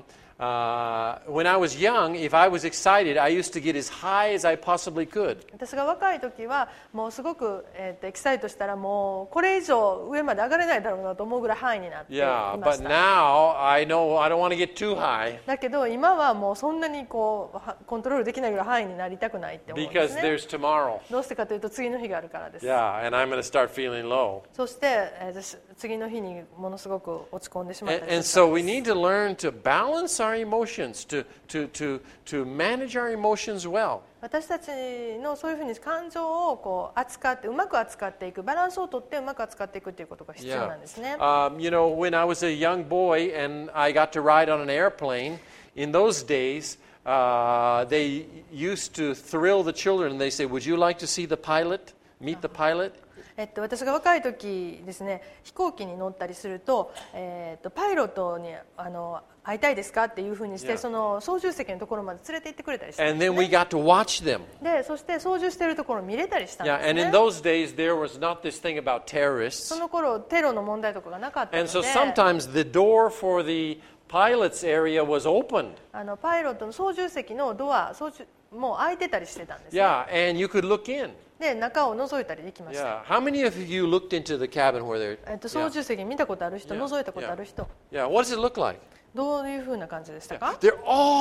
uh, when I was young, if I was excited, I used to get as high as I possibly could. 私が若い時はもうすごく、えー、とエキサイトしたらもうこれ以上上まで上がれないだろうなと思うぐらいハイになってい Yeah, ま but した。 now I know I don't want to get too high だけど今はもうそんなにこうはコントロールできないぐらいハイになりたくないって思うんで because すね。 there's tomorrow. どうしてかというと次の日があるからです。 Yeah, and I'm going to start feeling low. そして、えー私次の日にものすごく落ち込んでしまった And, り and する so から we です。 need to learn to balance our emotions, to, to, to, to manage our emotions well. 私たちのそういうふうに感情をこう扱ってうまく扱っていく、バランスをとってうまく扱っていくということが必要 Yeah. なんですね。 Um, you know, when I was a young boy and I got to ride on an airplane, in those days, uh, they used to thrill the children. They say, "Would you like to see the pilot? Meet the pilot?" えっと、私が若い時ですね、飛行機に乗ったりすると、えっと、パイロットにあの会いたいですかっていうふうにして、 Yeah. その操縦席のところまで連れて行ってくれたりしたん And です then we ね。 got to watch them. で、そして操縦しているところを見れたりしたん Yeah, です and in ね。 those days there was not this thing about そ terrorists. の頃テロの問題とかがなかったの And so で、 sometimes the door for the pilot's area was opened. あのパイロットの操縦席のドア、操縦もう開いてたりしてたんですね。 Yeah, and you could look in. で、中を覗いたりできました。 Yeah. How many of you looked into the cabin where they're? えっと、 Yeah. 操縦席見たことある人、 Yeah. 覗いたことある人、 Yeah. What does it look like? どういうふうな感じでしたか？ There are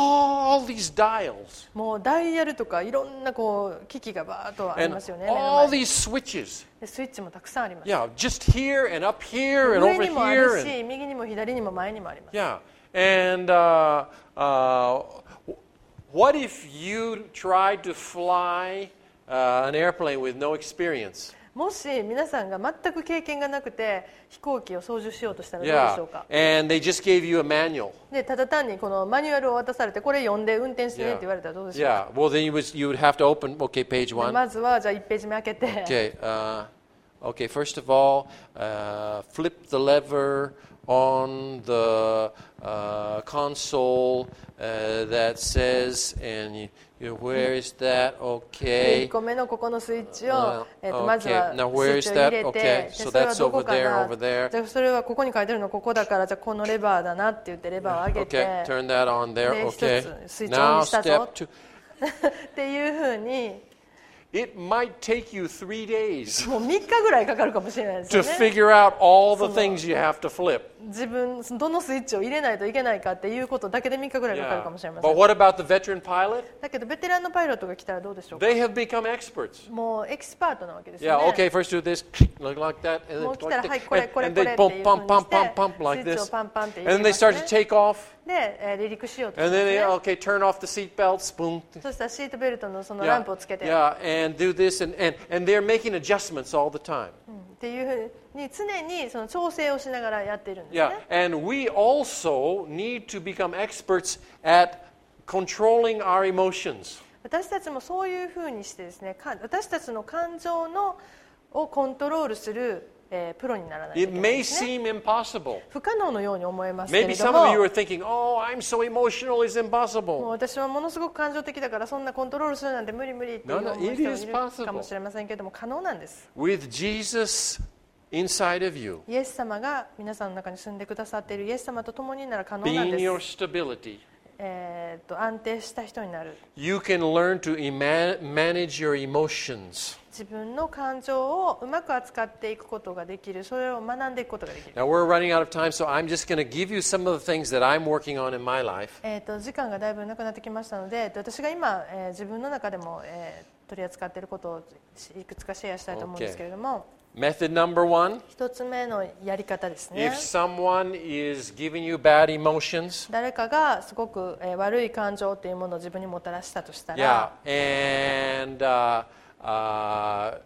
all these dials もうダイヤルとかいろんなこう機器がバーッとあり and ますよね。目の all 前に these switches. でスイッチもたくさんあります。 Yeah, just here and up here and 上 over にもあ here. る And, し、右にも左にも前にもあります。 yeah. And uh, uh, what if you tried to fly uh, an airplane with no experience? もし皆さんが全く経験がなくて飛行機を操縦しようとしたらどうでし Yeah. ょうか？ And they just gave you a manual. で、ただ単にこのマニュアルを渡されてこれ読んで運転してねって言われたらどうでしょうか？ Yeah. Well, then you, was, you would have to open. Okay, page で one. まずはじゃあいちページ目開けて、 Okay. Uh, okay. First of all, uh, flip the lever on the uh, console uh, that says, and you, you, where is that? で Okay. いっこめのここのスイッチを、 Uh, えー、とまずは okay. スイ Now ッ where チ is を入れ that? て、 Okay. で So それは that's どこ over か there, な over there. じゃあそれはここに書いてるのここだからじゃあこのレバーだなって言ってレバーを上げて、 Okay. Turn that on there. 네, Okay. 스위치 Now onしたぞ。 step two. っていうふうに it might take you three days もうみっかぐらいかかるかもしれないです to よね。 figure out all the things you have to flip. 自分どのスイッチを入れないといけないかっていうことだけでみっかぐらいかかる Yeah. かもしれませ But ん。 what about the veteran pilot? だけどベテランのパイロットが来たらどうでしょうか。 They have become experts. もうエキスパートなわけです Yeah, よね。 okay, first do this, like, like that, and も then う来たら like はい that, これ and, これ and こ they れって bump, いう bump, ふうに bump, して bump, bump ス like イッチ this. をパンパンって入 And れ then they ます start ね to take off. で、えー離陸しようとし And ます then they, ね。 okay, turn off the seat belts, boom. そしたらシートベルトのそのラン Yeah, プをつけて、 yeah, and do this, and, and, and they're making adjustments all the time. っていうふうに常にその調整をしながらやっているんです Yeah, ね。 and we also need to become experts at controlling our emotions. 私たちもそういうふうにしてですね、か私たちの感情のをコントロールする、えープロにならないとい It けない may ですね。 seem impossible. 不可能のように思えますけれ Maybe ど some of you も、 are thinking, oh, I'm so emotional, it's もう impossible. 私はものすごく感情的だからそんなコントロールするなんて無理無理っていう No, 思 no, う it 人も is いる possible. かもしれませんけども、可能なんです。 With Jesus inside of you, イエス様が皆さんの中に住んでくださっているイエス様と共になら可能なん being です。 your stability, えー、と安定した人になる。 you can learn to ima- manage your emotions. 自分の感情をうまく扱っていくことができる。それを学んでいくことができる。 Now, we're running out of time, so I'm just going to give you some of the things that I'm working on in my life. えー、と時間がだいぶなくなってきましたので、私が今、えー自分の中でも、えー取り扱っていることをいくつかシェアしたいと思うんですけれども、 Method number one, 一つ目のやり方ですね if。someone is giving you bad emotions, 誰かがすごく、えー悪い感情というものを自分にもたらしたとした yeah, ら、 and uh, uh,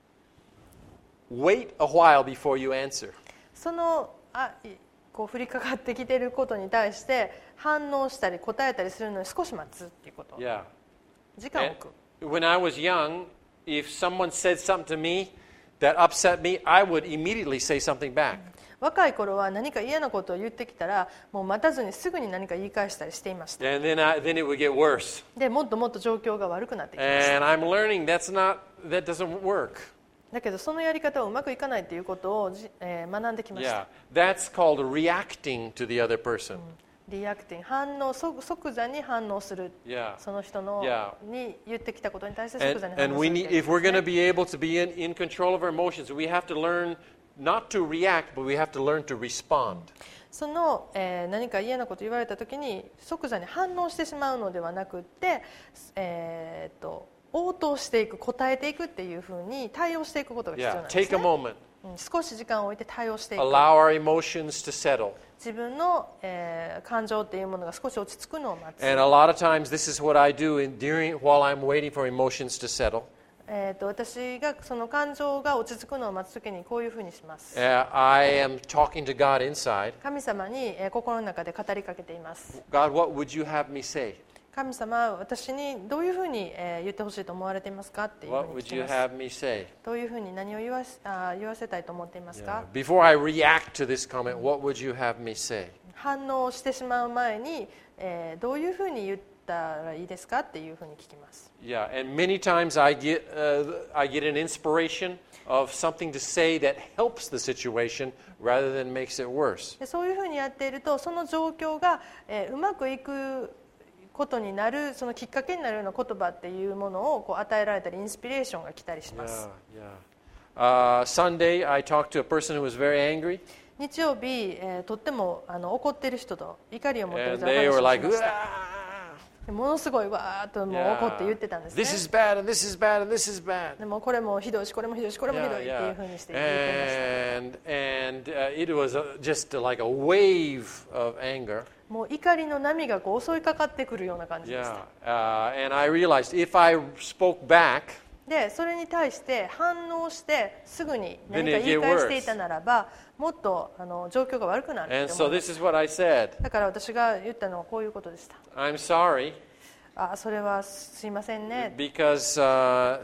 wait a while before you answer. そのあいこう降りかかってきていることに対して反応したり答えたりするのに少し待つっていうこと、 Yeah. 時間を And 置く。 when I was young, if someone said something to me that upset me, I would immediately say something back. 若い頃は何か嫌なことを言ってきたらもう待たずにすぐに何か言い返したりしていました。 And then, I, then it would get worse. でもっともっと状況が悪くなってきました。 And I'm learning that's not, that doesn't work. だけどそのやり方はうまくいかないということをじ、えー学んできました。 Yeah. That's called reacting to the other person. リアクティング、反応、即即座に反応する。 Yeah. その人の Yeah. に言ってきたことに対して And, 即座に反 and 応す we るって need, いう if こと we're です going ね to be able to be in, in control of our emotions, we have to learn not to react, but we have to learn to respond. その、えー何か嫌なこと言われたときに即座に反応してしまうのではなくって、えー、と応答していく、答えていくっていうふうに対応していくことが必要な Yeah. んです Take a ね。 moment. うん少し時間を置いて対応していく。 Allow our emotions to settle. 自分の、えー感情っていうものが少し落ち着くのを待つ。 And a lot of times, this is what I do in, during, while I'm waiting for emotions to settle. えー、と私がその感情が落ち着くのを待つときにこういうふうにします。 Uh, I am talking to God inside. 神様に、えー心の中で語りかけています。 God, what would you have me say? 神様、私にどういうふうに、えー言ってほしいと思われていますかっていうふう What に聞 would き you ます。 have me say? どういうふうに何を言わしあ言わせたいと思っていますか。 Before I react to this comment, what would you have me say? 反応してしまう前に、えーどういうふうに言ったらいいですかっていうふうに聞きます。 Yeah, and many times I get, uh, I get an inspiration of something to say that helps the situation rather than makes it worse. でそういうふうにやっているとその状況が、えーうまくいくことになる、そのきっかけになるような言葉っていうものをこう与えられたりインスピレーションが来たりしま Yeah, す。 yeah. Uh, Sunday, I talked to a person who was very angry, 日曜日、えーとってもあの怒っている人と怒りを持っている and 人と they 話 were を like, しました。 "Ah, でものすごいわーっともう yeah, 怒って言ってたんですね。 this is bad, and this is bad, and this is bad." でもこれもひどいしこれもひどいしこれもひどいっていうふうにして言っていました。 And, and uh, it was a, just like a wave of anger. もう怒りの波がこう襲いかかってくるような感じでし Yeah. た。 Uh, and I realized if I spoke back, でそれに対して反応してすぐに何か Then it 言い get 返していたならばもっとあの状況が悪くなる and って so 思いま this す。 is what I said. だから私が言ったのはこういうことでした。 I'm sorry あ、それはすいませんね。 because uh,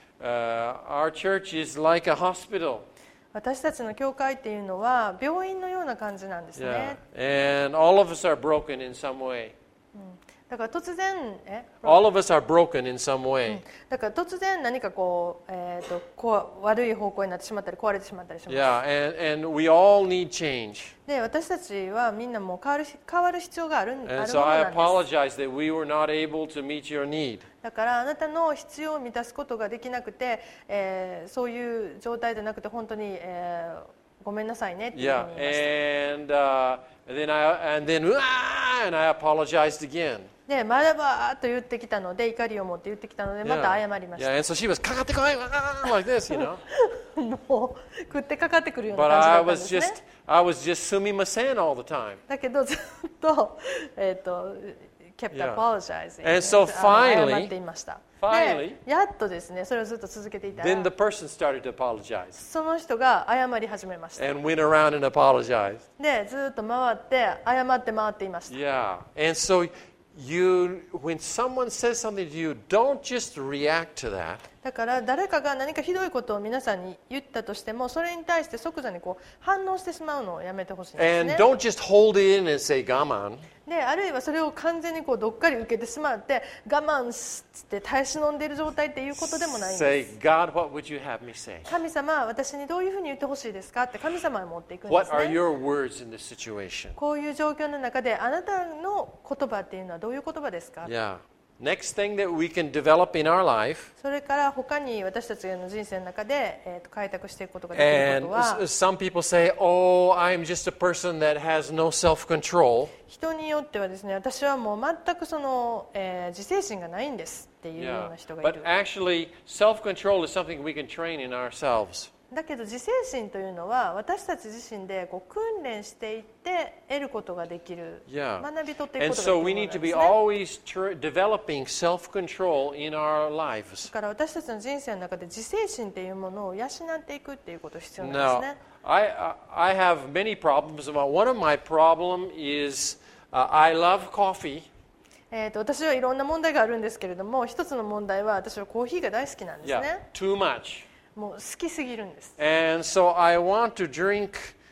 uh, our church is like a hospital. 私たちの教会っていうのは病院のような感じなんです Yeah. ね。 And all of us are broken in some way. だから突然え All of us are broken in some way. だから突然何かこう、えー、とこう悪い方向になってしまったり壊れてしまったりします。 Yeah, and, and we all need change. で私たちはみんなもう変わる変わる必要があるあるも And の so I なんです。 apologize that we were not able to meet your need. だからあなたの必要を満たすことができなくて、えー、そういう状態じゃなくて本当に、えー、ごめんなさいねっていうふう Yeah, に言いました。 and uh, then I and then "Ah," and I apologized again. でまだばーっと言ってきたので、怒りを持って言ってきたのでまた Yeah, 謝りまし yeah, た。 and so she was "かかってこい!" like this, you know. もう食ってかかってくるような But 感じだ I ったんで was すね。 just I was just sumimasen all the time. だけどずっと、えー、と kept Yeah. apologizing、 And so あの finally- 謝っていました。 finally- でやっとですね、それをずっと続けていた Then the ら person started to apologize その人が謝り始めました。 and went around and apologized. でずっと回って謝って回っていました。 Yeah, and so you, when someone says something to you, don't just react to that. だから誰かが何かひどいことを皆さんに言ったとしても、それに対して即座にこう反応してしまうのをやめてほしいんです And ね。 don't just hold it in and say, "Gaman." であるいはそれを完全にこうどっかり受けてしまって我慢して耐え忍んでいる状態っていうことでもないんで Say, す。 "God, what would you have me say? 神様、私にどういうふうに言ってほしいですかって神様に持っていくんで What す are ね。 your words in this situation?" こういう状況の中であなたの言葉っていうのはどういう言葉ですか。 Yeah. Next thing that we can develop in our life, それから他に私たちの人生の中で、えーと開拓していくことができる and ことは、 s- some people say, "Oh, I'm just a person that has no self-control." 人によってはですね、私はもう全くその、えー自制心がないんですっていうよう Yeah. な人がい But る。 actually, self-control is something we can train in ourselves. だけど自制心というのは私たち自身でこう訓練していって得ることができる、 Yeah. 学び取っていく And ことが so で we きる need ものなん to で be すね。 always tr- developing self-control in our だ lives. から私たちの人生の中で自制心というものを養っていくっていうことが必要なん Now, ですね。 I, I I have many problems. One of my problem is uh, I love coffee, えーと私はいろんな問題があるんですけれども、一つの問題は私はコーヒーが大好きなんです yeah, ね。 too much. もう好きすぎるんです。 And so I want to drink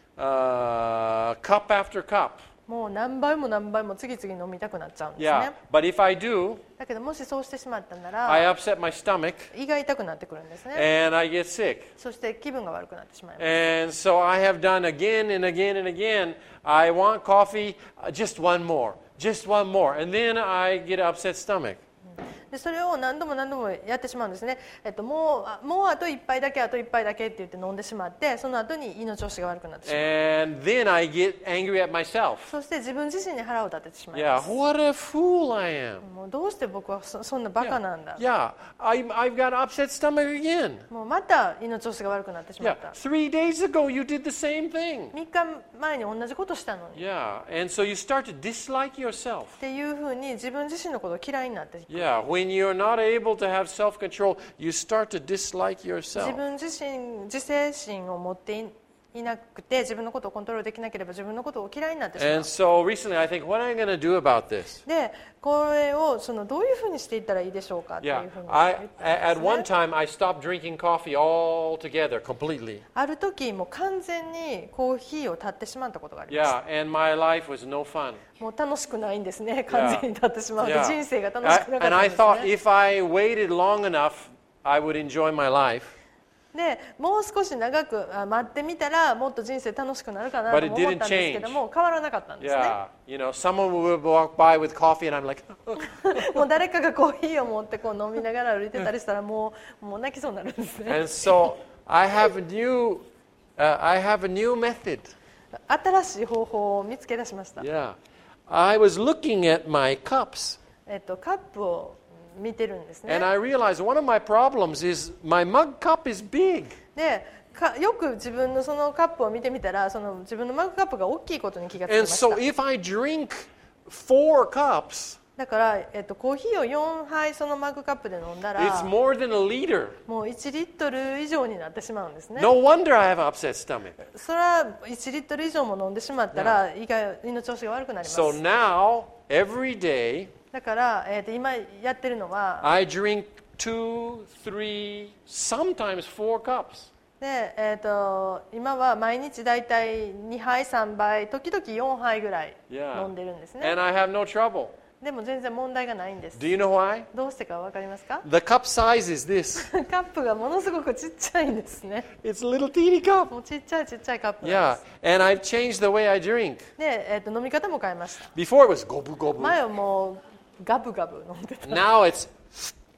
uh, cup after cup. もう何杯も何杯も次々飲みたくなっちゃうんです Yeah, ね。 but if I do, だけどもしそうしてしまったな I ら upset my stomach 胃が痛くなってくるんですね。 and I get sick. そして気分が悪くなってしまいます。 And so I have done again and again and again. I want coffee, uh, just one more, just one more. And then I get an upset stomach. でそれを何度も何度もやってしまうんですね。えっと、もうあもうあと一杯だけあと一杯だけって言って飲んでしまって、その後に胃の調子が悪くなってしまう。 And then I get angry at myself. そして自分自身に腹を立ててしまい Yeah, ます。 what a fool I am. もうどうして僕は そ, そんなバカなんだ。 Yeah, I, I've got an upset stomach again. もうまた胃の調子が悪くなってしま Yeah, った。 three days ago you did the same thing. みっかまえに同じことしたのに。 Yeah, and so you start to dislike yourself. っていうふうに自分自身のことを嫌いになっていく。 Yeah, when you're not able to have self-control, you start to dislike 自 yourself. 分自身自制心を持っていいなくて自分のことをコントロールできなければ自分のことを嫌いになってしまう And。so recently I think, what am I going to do about this? でこれをそのどういうふうにしていったらいいでしょうかっていう Yeah, ふうに言 I ったんです at ね one time I stopped drinking coffee altogether, completely. ある時もう完全にコーヒーを断ってしまったことがありました Yeah, and my life was no fun. もう楽しくないんですね完全に断ってしまうと Yeah. 人生が楽しくな I- かっ and たん I です thought ね if I waited long enough, I would enjoy my life. でもう少し長くあ待ってみたらもっと人生楽しくなるかなと But it 思ったんですけども変わらなかったんですね Yeah, you know, someone would walk by with coffee, and I'm like, もう誰かがコーヒーを持ってこう飲みながら歩いてたりしたらもうもう泣きそうになるんですね and so I have a new, uh, I have a new method. 新しい方法を見つけ出しました、 Yeah, I was looking at my cups, えっと、カップを見てるんですね and I realized one of my problems is my mug cup is big. でかよく自分のそのカップを見てみたらその自分のマグカップが大きいことに気がつきま And した so if I drink four cups, だから、えっと、コーヒーをよんはいそのマグカップで飲んだ it's ら more than a liter. もういちリットル以上になってしまうんですね No wonder I have an upset stomach. それはいちリットル以上も飲んでしまったら胃が胃の調子が悪くなります So now, every day, だから、えっと、今やってるのは I drink two, three, sometimes four cups. で、えっと、今は毎日だいたいにはいさんばい時々よんはいぐらい Yeah. 飲んでるんですね And I have no trouble. でも全然問題がないんです Do you know why? どうしてか分かりますか The cup size is this. カップがものすごくちっちゃいんですね It's a little teeny cup. もうちっちゃいちっちゃいカップなん Yeah, で and I've changed the way I drink. すで、えっと、飲み方も変えました Before it was gobu gobu. 前はもうガブガブ飲んでた Now it's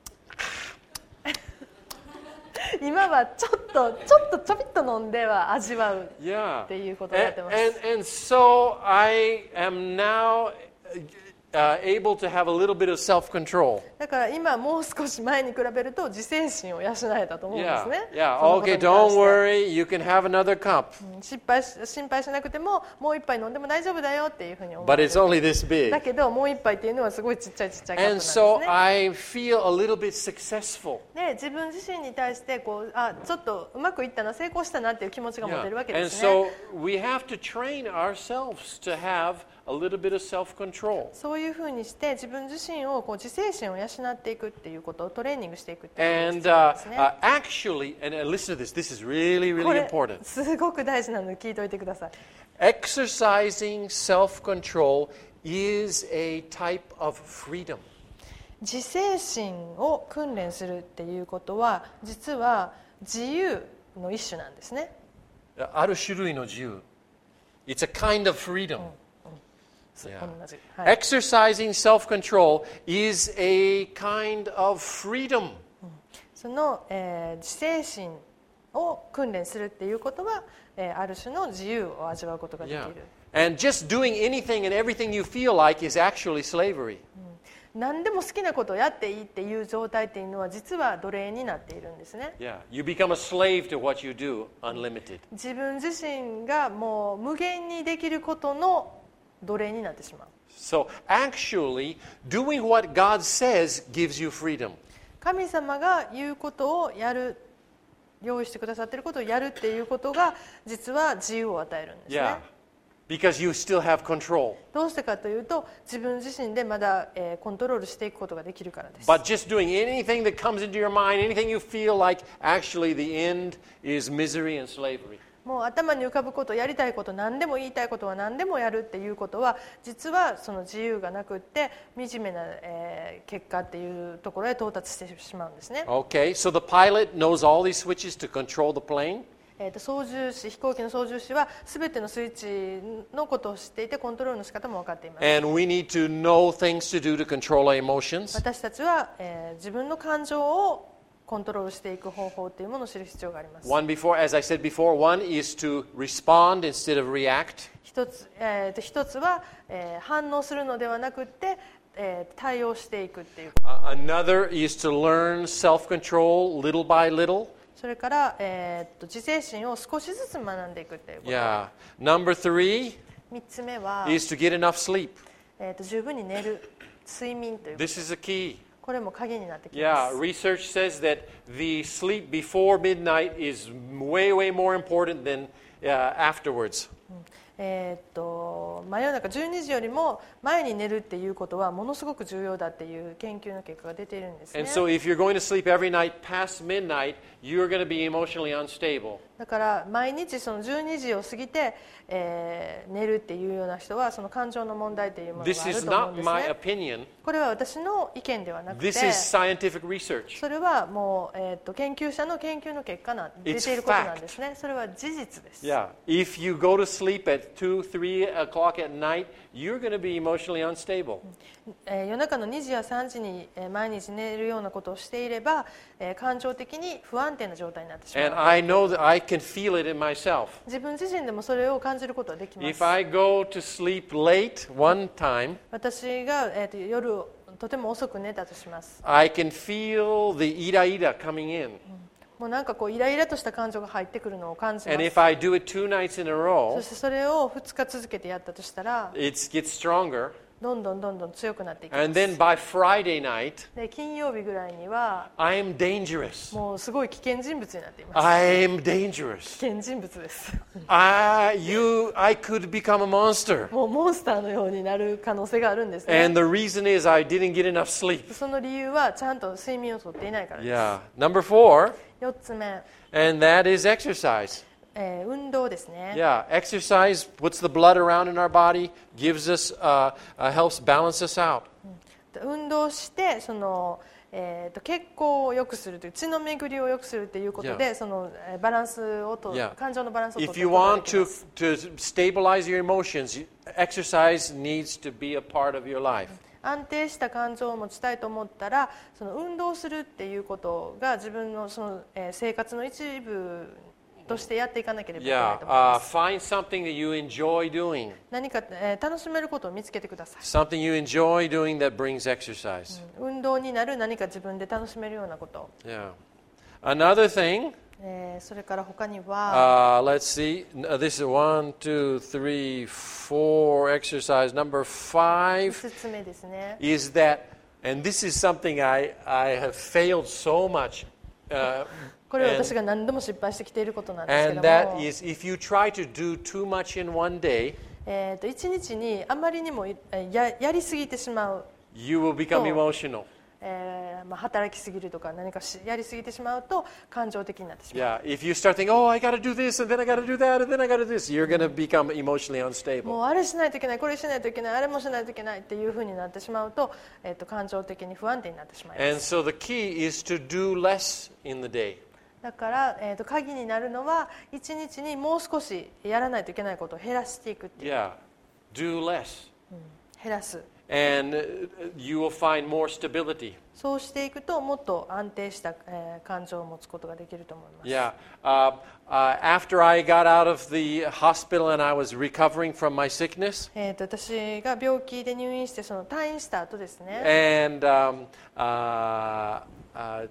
今はちょっとちょっとちょびっと飲んでは味わう Yeah. っていうことをやってます。 And, and, and so I am now uh, able to have a little bit of self-control. だから今もう少し前に比べると自制心を養えたと思うんです Yeah. ね。 Yeah. そのこと Okay, に関 don't して worry. You can have another cup. うん失敗し心配しなくてももう一杯飲んでも大丈夫だよっていうふうに思う。 But it's only this big. だけどもう一杯っていうのはすごいちっちゃいちっちゃいカップなん And です so ね。 I feel a little bit successful. で自分自身に対してこうあちょっとうまくいったな成功したなっていう気持ちが持 Yeah. てるわけ And ですね。 so we have to train ourselves to have a little bit of self-control. そういうふうにして自分自身をこう自制心を養っていくっていうことをトレーニングしていくっていうことが And 必 uh, 要ですね。 uh, actually, and uh, listen to this, this is really, こ really れ important. すごく大事なので聞いておいてください。 Exercising self-control is a type of freedom. 自制心を訓練するっていうことは実は自由の一種なんですね。 ある種類の自由。It's a kind of freedom. 同 Yeah. じ、はい、 Exercising self-control is a kind of freedom. その、えー自制心を訓練するっていうことは、えーある種の自由を味わうことができ Yeah. る。 And just doing anything and everything you feel like is actually slavery. 何でも好きなことをやっていいっていう状態っていうのは実は奴隷になっているんですね。 Yeah. You become a slave to what you do, unlimited. 自分自身がもう無限にできることの奴隷になってしまう。 So actually, doing what God says gives you freedom. 神様が言うことをやる、用意してくださっていることをやるっていうことが実は自由を与えるんですね。 Yeah. Because you still have control. どうしてかというと自分自身でまだ、えーコントロールしていくことができるからです。 But just doing anything that comes into your mind, anything you feel like, actually the end is misery and slavery. もう頭に浮かぶこと、やりたいこと、何でも言いたいことは何でもやるっていうことは実はその自由がなくって惨めな、えー結果っていうところへ到達してしまうんですね。 Okay, so the pilot knows all these switches to control the plane. えーと操縦士、飛行機の操縦士は全てのスイッチのことを知っていてコントロールの仕方も分かっています。 And we need to know things to do to control our emotions. 私たちは、えー自分の感情をコントロールしていく方法というものを知る必要があります。 One before, as I said before, one is to respond instead of react. 一つ、えーと一つは、えー反応するのではなくって、えー対応していくっていうこと。 Uh, another is to learn self-control little by little. それから、えーと自制心を少しずつ学んでいくっていうこと。 Yeah. Number three 三つ目は、 is to get enough sleep. えーと十分に寝る、睡眠ということ。 This is a key. これも鍵になってきま Yeah, す。 research says that the sleep before midnight is way, way more important than uh, afterwards. えー、と真夜中じゅうにじよりも前に寝るっていうことはものすごく重要だっていう研究の結果が出ているんですね。 And so if you're going to sleep every night past midnight, you're going to be emotionally unstable. だから毎日そのじゅうにじを過ぎて、えー寝るっていうような人はその感情の問題というものが This ある is と思うん not です my ね。 opinion. これは私の意見ではなくて、 This is scientific research. それはもう、えー、と研究者の研究の結果な出ていることなんですね。それは事実です。 Yeah. If you go to sleep at two, three o'clock at night, you're going to be emotionally unstable. えー夜中のにじやさんじに、えー毎日寝るようなことをしていれば、えー感情的に不安定な状態になってしま And う。 I know that I can feel it in myself. 自分自身でもそれを感じることはできます。 If I go to sleep late one time, 私が、えーと夜とても遅く寝たとします。 I can feel the ira ira coming in. もうなんかこうイライラとした感情が入ってくるのを感じま And す。 if I do it two nights in a そ row, してそれをふつか続けてやったとしたら it gets stronger. どんどんどんどん強くなっていきま And す。 then by Friday night, で金曜日ぐらいには I'm dangerous. もうすごい危険人物になっています。 I'm dangerous. 危険人物です。 I, you, I could become a monster. もうモンスターのようになる可能性があるんですね。 And the reason is I didn't get enough sleep. その理由はちゃんと睡眠をとっていないからです。 Yeah. Number four, よっつめ、 and that is exercise. えー運動ですね。 Yeah, exercise puts the blood around in our body, gives us, uh, uh, helps balance us out. 運動してその、えー、と血行を良くするという血の巡りを良くするということで、 Yeah. そのえーバランスをと、 Yeah. 感情のバランスをとっ If てい you くことがで want きま to, す。 to stabilize your emotions, you- exercise needs to be a part of your life. 安定した感情を持ちたいと思ったら、その運動するっていうことが自分のその、えー、生活の一部としてやっていかなければいけない Yeah, と思いま uh, す。 find something that you enjoy doing. 何か、えー楽しめることを見つけてください。 Something you enjoy doing that brings exercise. 運動になる何か自分で楽しめるようなこと、 Yeah. Another thing, えーそれから他には、 uh, let's see. Uh, This is one, two, three, four. Exercise number 5 five つ目ですね。 is that, and this is something I, I have failed so much. Uh, これは and, 私が何度も失敗してきていることなんですけ and ど that も、 is if you try to do too much in one day, えーと一日にあまりにもえーややりすぎてしまう、 you will become と emotional. えーまあ、働きすぎるとか何かしやりすぎてしまうと感情的になってしまう。 Yeah, if you start thinking, oh, I got to do this, and then I got to do that, and then I got to do this, you're going to become emotionally も unstable. うあれしないといけない、これしないといけない、あれもしないといけないっていうふうになってしまうと、えーと感情的に不安定になってしまいま And す。 so the key is to do less in the day. だから、えーと鍵になるのは一日にもう少しやらないといけないことを減らしていくっていう、 Yeah, do less. 減らす。 And uh, you will find more stability. そうしていくともっと安定した、えー感情を持つことができると思います。 Yeah. Uh, uh, after I got out of the hospital and I was recovering from my sickness, えーと私が病気で入院してその退院した後ですね、 and um, uh, uh,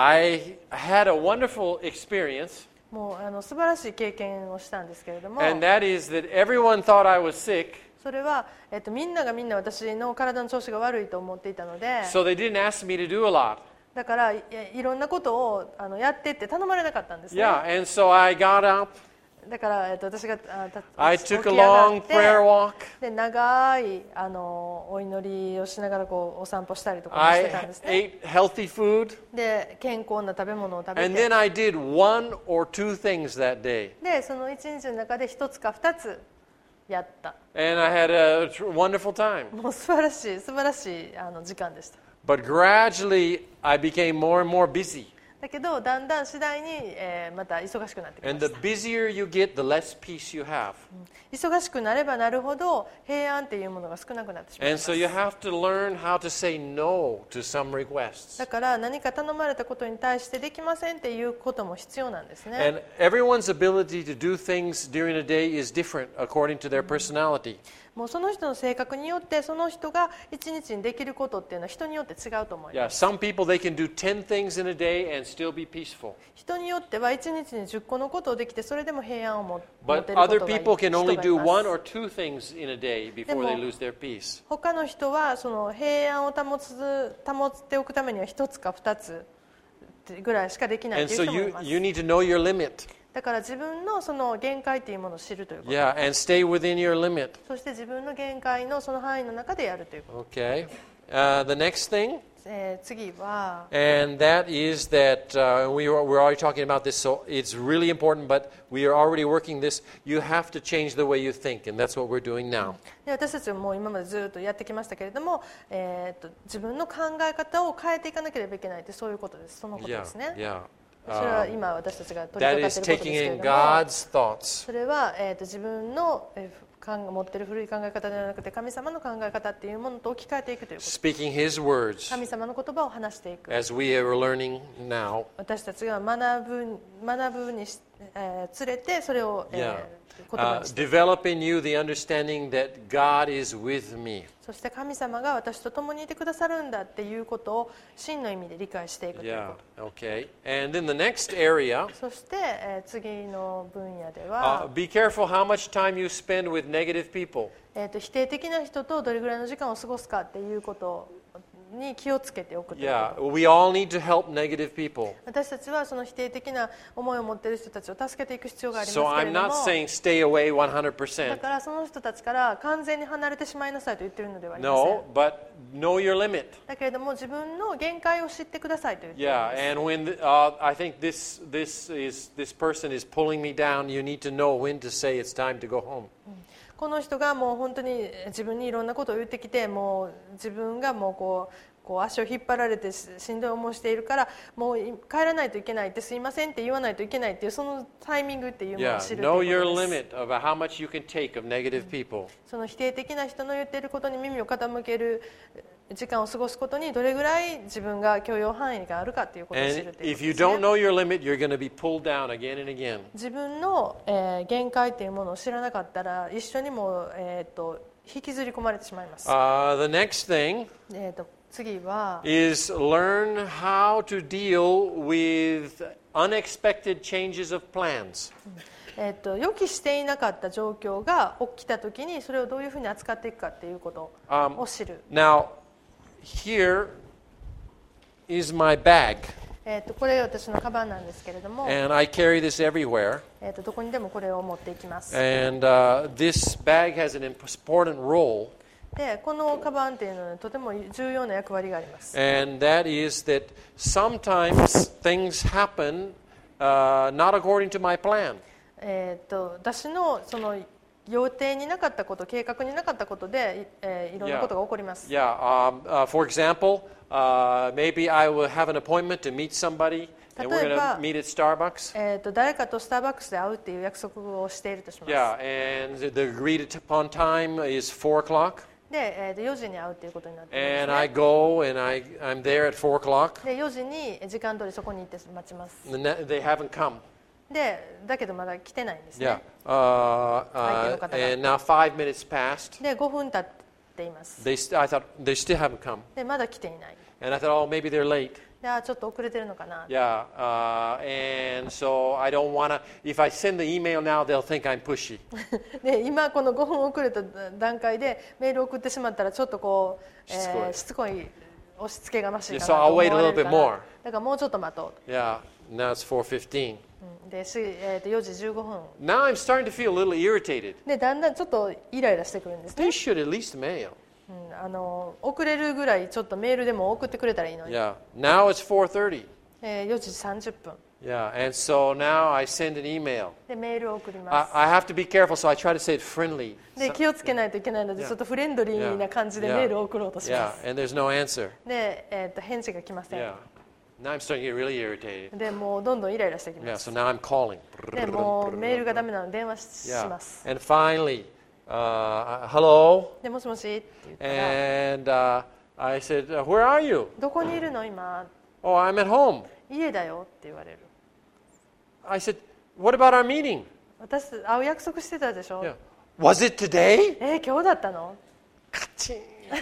I had a wonderful experience, もうあの素晴らしい経験をしたんですけれども、 and that is that everyone thought I was sick, それは、えーとみんながみんな私の体の調子が悪いと思っていたので、 so they didn't ask me to do a lot. だからいいろんなことをあのやってって頼まれなかったんですね。 Yeah, and so I got up, だから、えーと私があた I 起き took 上 a が long って prayer walk, で長いあのお祈りをしながらこうお散歩したりとかもしてたん I ですね。 ate healthy food, で健康な食べ物を食べ and て、 then I did one or two things that day. でその一日の中で一つか二つやった。 And I had a tr- wonderful time. もう素晴らしい素晴らしいあの時間でした。 But gradually, I became more and more busy. だけどだんだん次第に、えーまた忙しくなってきま And し the た。 busier you get, the less peace you have. 忙しくなればなるほど平安っていうものが少なくなってしまいま And す。 so you have to learn how to say no to some requests. だから何か頼まれたことに対してできませんっていうことも必要なんですね。 And everyone's ability to do things during a day is different according to their personality. もうその人の性格によってその人が一日にできることっていうのは人によって違うと思い Yeah, ます。 some people, they can do ten things in a day and still be peaceful. 人によっては一日にじゅっこのことをできてそれでも平安を持持 But てること other がいい people can 人 only がい do ます one or two things in a day before they でも、 lose their peace. 他の人はその平安を保つ保っておくためには一つか二つぐらいしかできない And という so 人もい you, ます。 you need to know your limit. だから自分のその限界というものを知るということ、 Yeah, and stay within your limit. そして自分の限界のその範囲の中でやるというこ Okay. Uh, the next thing, と、えー次は、 and that is that uh, we were, we're already talking about this, so it's really important, but we are already working this. You have to change the way you think, and that's what we're doing now. で私たちはもう今までずっとやってきましたけれども、えー、と自分の考え方を変えていかなければいけないってそういうことです。そのこと Yeah, ですね。 yeah. それは Um, 今私たちが取り that 掛 is かっていること taking ですけれ in ども、 God's thoughts それは、えー、と自分の、えー考持っている古い考え方ではなくて神様の考え方っていうものと置き換えていくということ。 speaking His words 神様の言葉を話していく。 as we are learning now. 私たちが学ぶ学ぶにし、えー、つれてそれを、えー Yeah. 言葉 Uh, にしていく。 develop in you the understanding that God is with me. そして神様が私と共にいてくださるんだっていうことを真の意味で理解していくという Yeah, こと okay. And in the next area, そして、えー次の分野で uh, は、 be careful how much time you spend with negative people. えー、と否定的な人とどれぐらいの時間を過ごすかっていうことに気をつけておくというこ Yeah, と。 we all need to help negative people. 私たちはその否定的な思いを持っている人たちを助けていく必要があります So けれ I'm ども、 not saying stay away だ 100%. からその人たちから完全に離れてしまいなさいと言っているのではありません。 No, but know your limit. だけれども自分の限界を知ってくださいと言っている Yeah, んです。 and when the, uh, I think this this is this person is pulling me down, you need to know when to say it's time to go home. この人がもう本当に自分にいろんなことを言ってきて、もう自分がもうこうこう足を引っ張られてししんどい思いをしているからもう帰らないといけないってすいませんって言わないといけないっていうそのタイミングっていうものを Yeah, 知ると know い your うことです。 limit of how much you can take of negative people. その否定的な人の言っていることに耳を傾ける時間を過ごすことにどれぐらい自分が許容範囲があるかということを知る And というこ if と you ですね。 don't know your limit, you're going to be pulled down again and again. 自分の、えー限界というものを知らなかったら一緒にも、えー、と引きずり込まれてしまいます。 Uh, the next thing えー、と次は、 is learn how to deal with unexpected changes of plans. えー、と予期していなかった状況が起きたときにそれをどういうふうに扱っていくかということを知る。 Now, here is my bag, えー、とこれ私のカバンなんですけれども、 and I carry this everywhere. えー、とどこにでもこれを持っていきます。 And uh, this bag has an important role, でこのカバンというのはとても重要な役割があります。 and that is that sometimes things happen uh, not according to my plan. えー、と私のその予定になかったこと、計画になかったことで、えーいろんなことが起こります。 Yeah. Um, uh, for example, uh, maybe I will have an appointment to meet somebody, and we're going 例えば、 to meet at Starbucks. えー、と誰かとスターバックスで会うっていう約束をしているとします。 Yeah, and the agreed upon time is four o'clock, で、えー、とよじに会うということになっているんです and ね。 I go and I I'm there at four o'clock. でよじに時間通りそこに行って待ちます。 And that- they haven't come. でだけどまだ来てないんです Yeah. ね。 Uh, uh, 相手の方が。 and now five minutes passed. でごふん経っています。 They st- I thought they still haven't come, でまだ来ていない。 and I thought, oh, maybe they're late. であちょっと遅れてるのかな。 Yeah. Uh, and so I don't want to. If I send the email now, they'll think I'm pushy. で今このごふん遅れた段階でメールを送ってしまったらちょっとこう、えしつこいーしつこい押し付けがましいか So な I'll と思わ wait れ a る little か bit ら more. だからもうちょっと待とう Yeah. Now it's four fifteen. と、うんで、しえー、とよじじゅうごふん Now I'm starting to feel a little irritated. でだんだんちょっとイライラしてくるんです They ね、 should at least mail. うん、あの遅れるぐらいちょっとメールでも送ってくれたらいいのに、 Yeah. Now it's four thirty. えーよじさんじゅっぷん Yeah. And so now I send an email. でメールを送り I, ます。 I have to be careful, so I try to say it friendly. で気をつけないといけないので Yeah. ちょっとフレンドリーな感じで Yeah. メールを送ろうとし Yeah. ます。 And there's no answer. で、えー、と返事が来ません。 Yeah. Now I'm starting to get really irritated. でもうどんどんイライラしてき Yeah. ます。 So now I'm calling. でもうメールがダメなので電話し Yeah. ます。 And finally, uh, hello. でもしもしって言ったら And uh, I said, uh, where are you? どこにいるの今 Oh, I'm at home. 家だよって言われる。 I said, what about our meeting? 私会う約束してたでしょ、 Yeah. Was it today? えー今日だったの Ka-ching.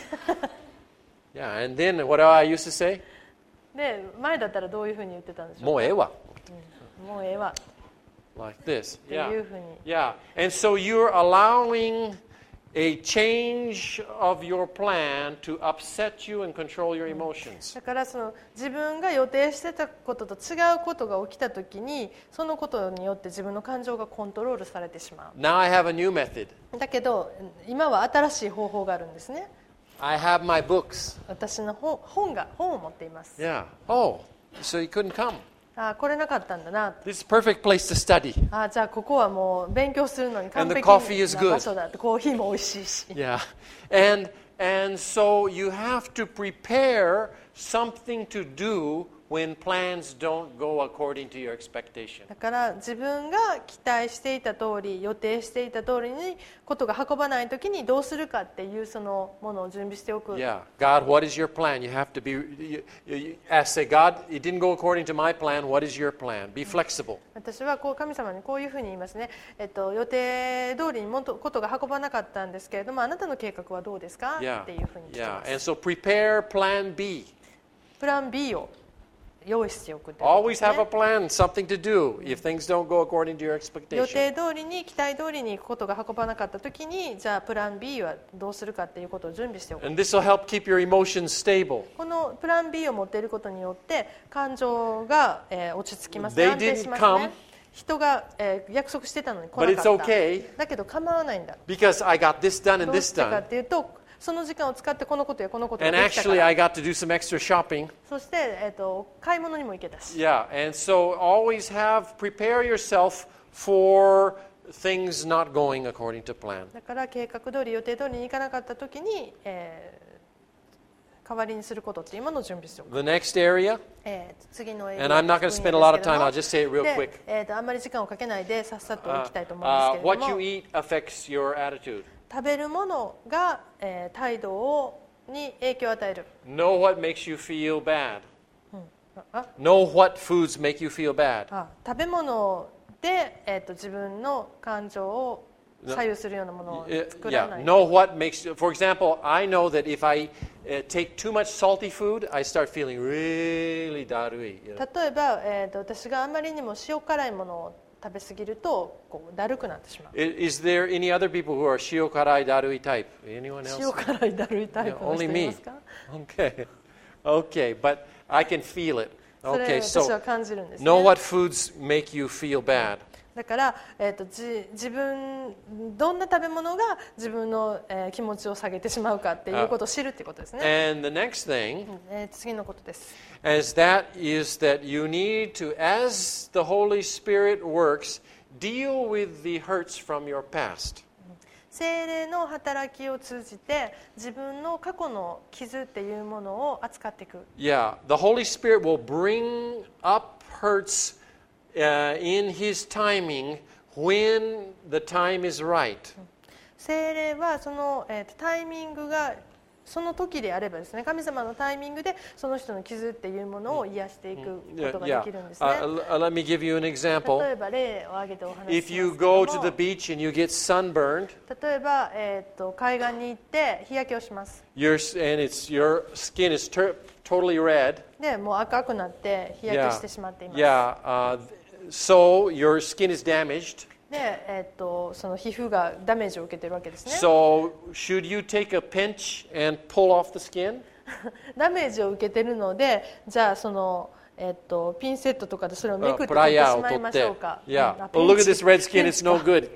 Yeah, and then what do I used to say? で前だったらどういうふうに言ってたんでしょう、 もうええわ. もうええわ Like this. ってい Yeah. うふうに、 Yeah. And so you're allowing a change of your plan to upset you and control your emotions. だからその自分が予定してたことと違うことが起きたときにそのことによって自分の感情がコントロールされてしま Now I have a new method. う。だけど今は新しい方法があるんですね。 I have my books. 私の本本が本を持っています。 Yeah. Oh, so you couldn't come. あこれなかったんだな。 This is a perfect place to study. あじゃあここはもう勉強するのに完 And the 璧 coffee is な good. 場所だってコーヒーも美味しいし Yeah. And and so you have to prepare something to do when plans don't go according to your expectation. だから自分が期待していた通り予定していた通りにことが運ばないときにどうするかっていうそのものを準備しておく。 Yeah. God, what is your plan? You have to be you, you, you ask, say, God, it didn't go according to my plan. What is your plan? Be flexible. 私はこう神様にこういうふうに言いますね、えっと、予定通りにもとことが運ばなかったんですけれどもあなたの計画はどうですか、 Yeah. っていうふうに聞き Yeah. ます。 And so prepare plan B. プラン B を用意しておくということで Always すね have a plan, something to do if things don't go according to your 予 expectation. 定通りに期待通りにことが運ばなかったときにじゃあプラン B はどうするかっていうことを準備しておく。 And this will help keep your emotions stable. このプラン B を持っていることによって感情が、えー落ち着きます、 They 安定します didn't ね come. 人が、えー約束してたのに来 But なか it's った、 okay だけど構わないんだ。 because I got this done and どう this してか done. っていうとその時間を使ってこのことやこのことが And できたか actually, ら I got to do some extra shopping. そして、えー、と買い物にも行けたし、 Yeah, and so always have, prepare yourself for things not going according to plan. だから計画通り予定通りに行かなかった時に、えー代わりにすることっていうものを準備しておく。 The next area, えー次のエリ and ア I'm not going to spend a lot of time, I'll just say it real で quick. えーとあんまり時間をかけないでさっさと行 Uh, きたいと思 uh, うんですけれ what ど you も、 eat affects your attitude. 食べるものが、えー態度をに影響を与える。 Know what makes you feel bad. あ Know what foods make you feel bad. あ食べ物で、えー、と自分の感情を左右するようなものを Uh, 作ら Yeah, ない。 know what makes you, for example, I know that if I uh, take too much salty food, I start feeling really darui. You know? 例えば、えー、と私があまりにも塩辛いものを食べ過ぎるとこうだるくなってしまう。 I- Is there any other people who are shiokarai darui type? Anyone else? 塩辛いだるいタイプの Yeah, 人 only い me. ますか？ Okay. Okay, but I can feel it. それ Okay, 私は so 感じるんです know ね。 what foods make you feel bad. だから、えー、とじ自分どんな食べ物が自分の、えー気持ちを下げてしまうかっていうことを知るっていうことですね。 And the next thing えー次のことです。 as that is that you need to, as the Holy Spirit works, deal with the hurts from your past. 聖霊の働きを通じて自分の過去の傷っていうものを扱っていく。 Yeah, the Holy Spirit will bring up hurts uh, in His timing when the time is right. 聖霊はその、えーとタイミングがその時であればですね、神様のタイミングでその人の傷っていうものを癒していくこ Yeah, とが yeah. できるんですね。 Uh, uh, let me give you an 例 example. えば例を挙げてお話しします If け you ど go も to the beach and you get sunburned, 例えば、えー、と海岸に行って日焼けをします。 your, and it's, your skin is ter- totally red. でもう赤くなって日焼けしてしまっています。 Yeah, uh, so your skin is damaged. で、えー、とその皮膚がダメージを受けてるわけですね。 So should you take a pinch and pull off the skin? ダメージを受けてるので、じゃあその、えー、とピンセットとかでそれをめ Uh, くって取ってしまいましょうか。 Yeah. うんあ Oh, look at ペン this チ red skin. ペン It's チ no か good.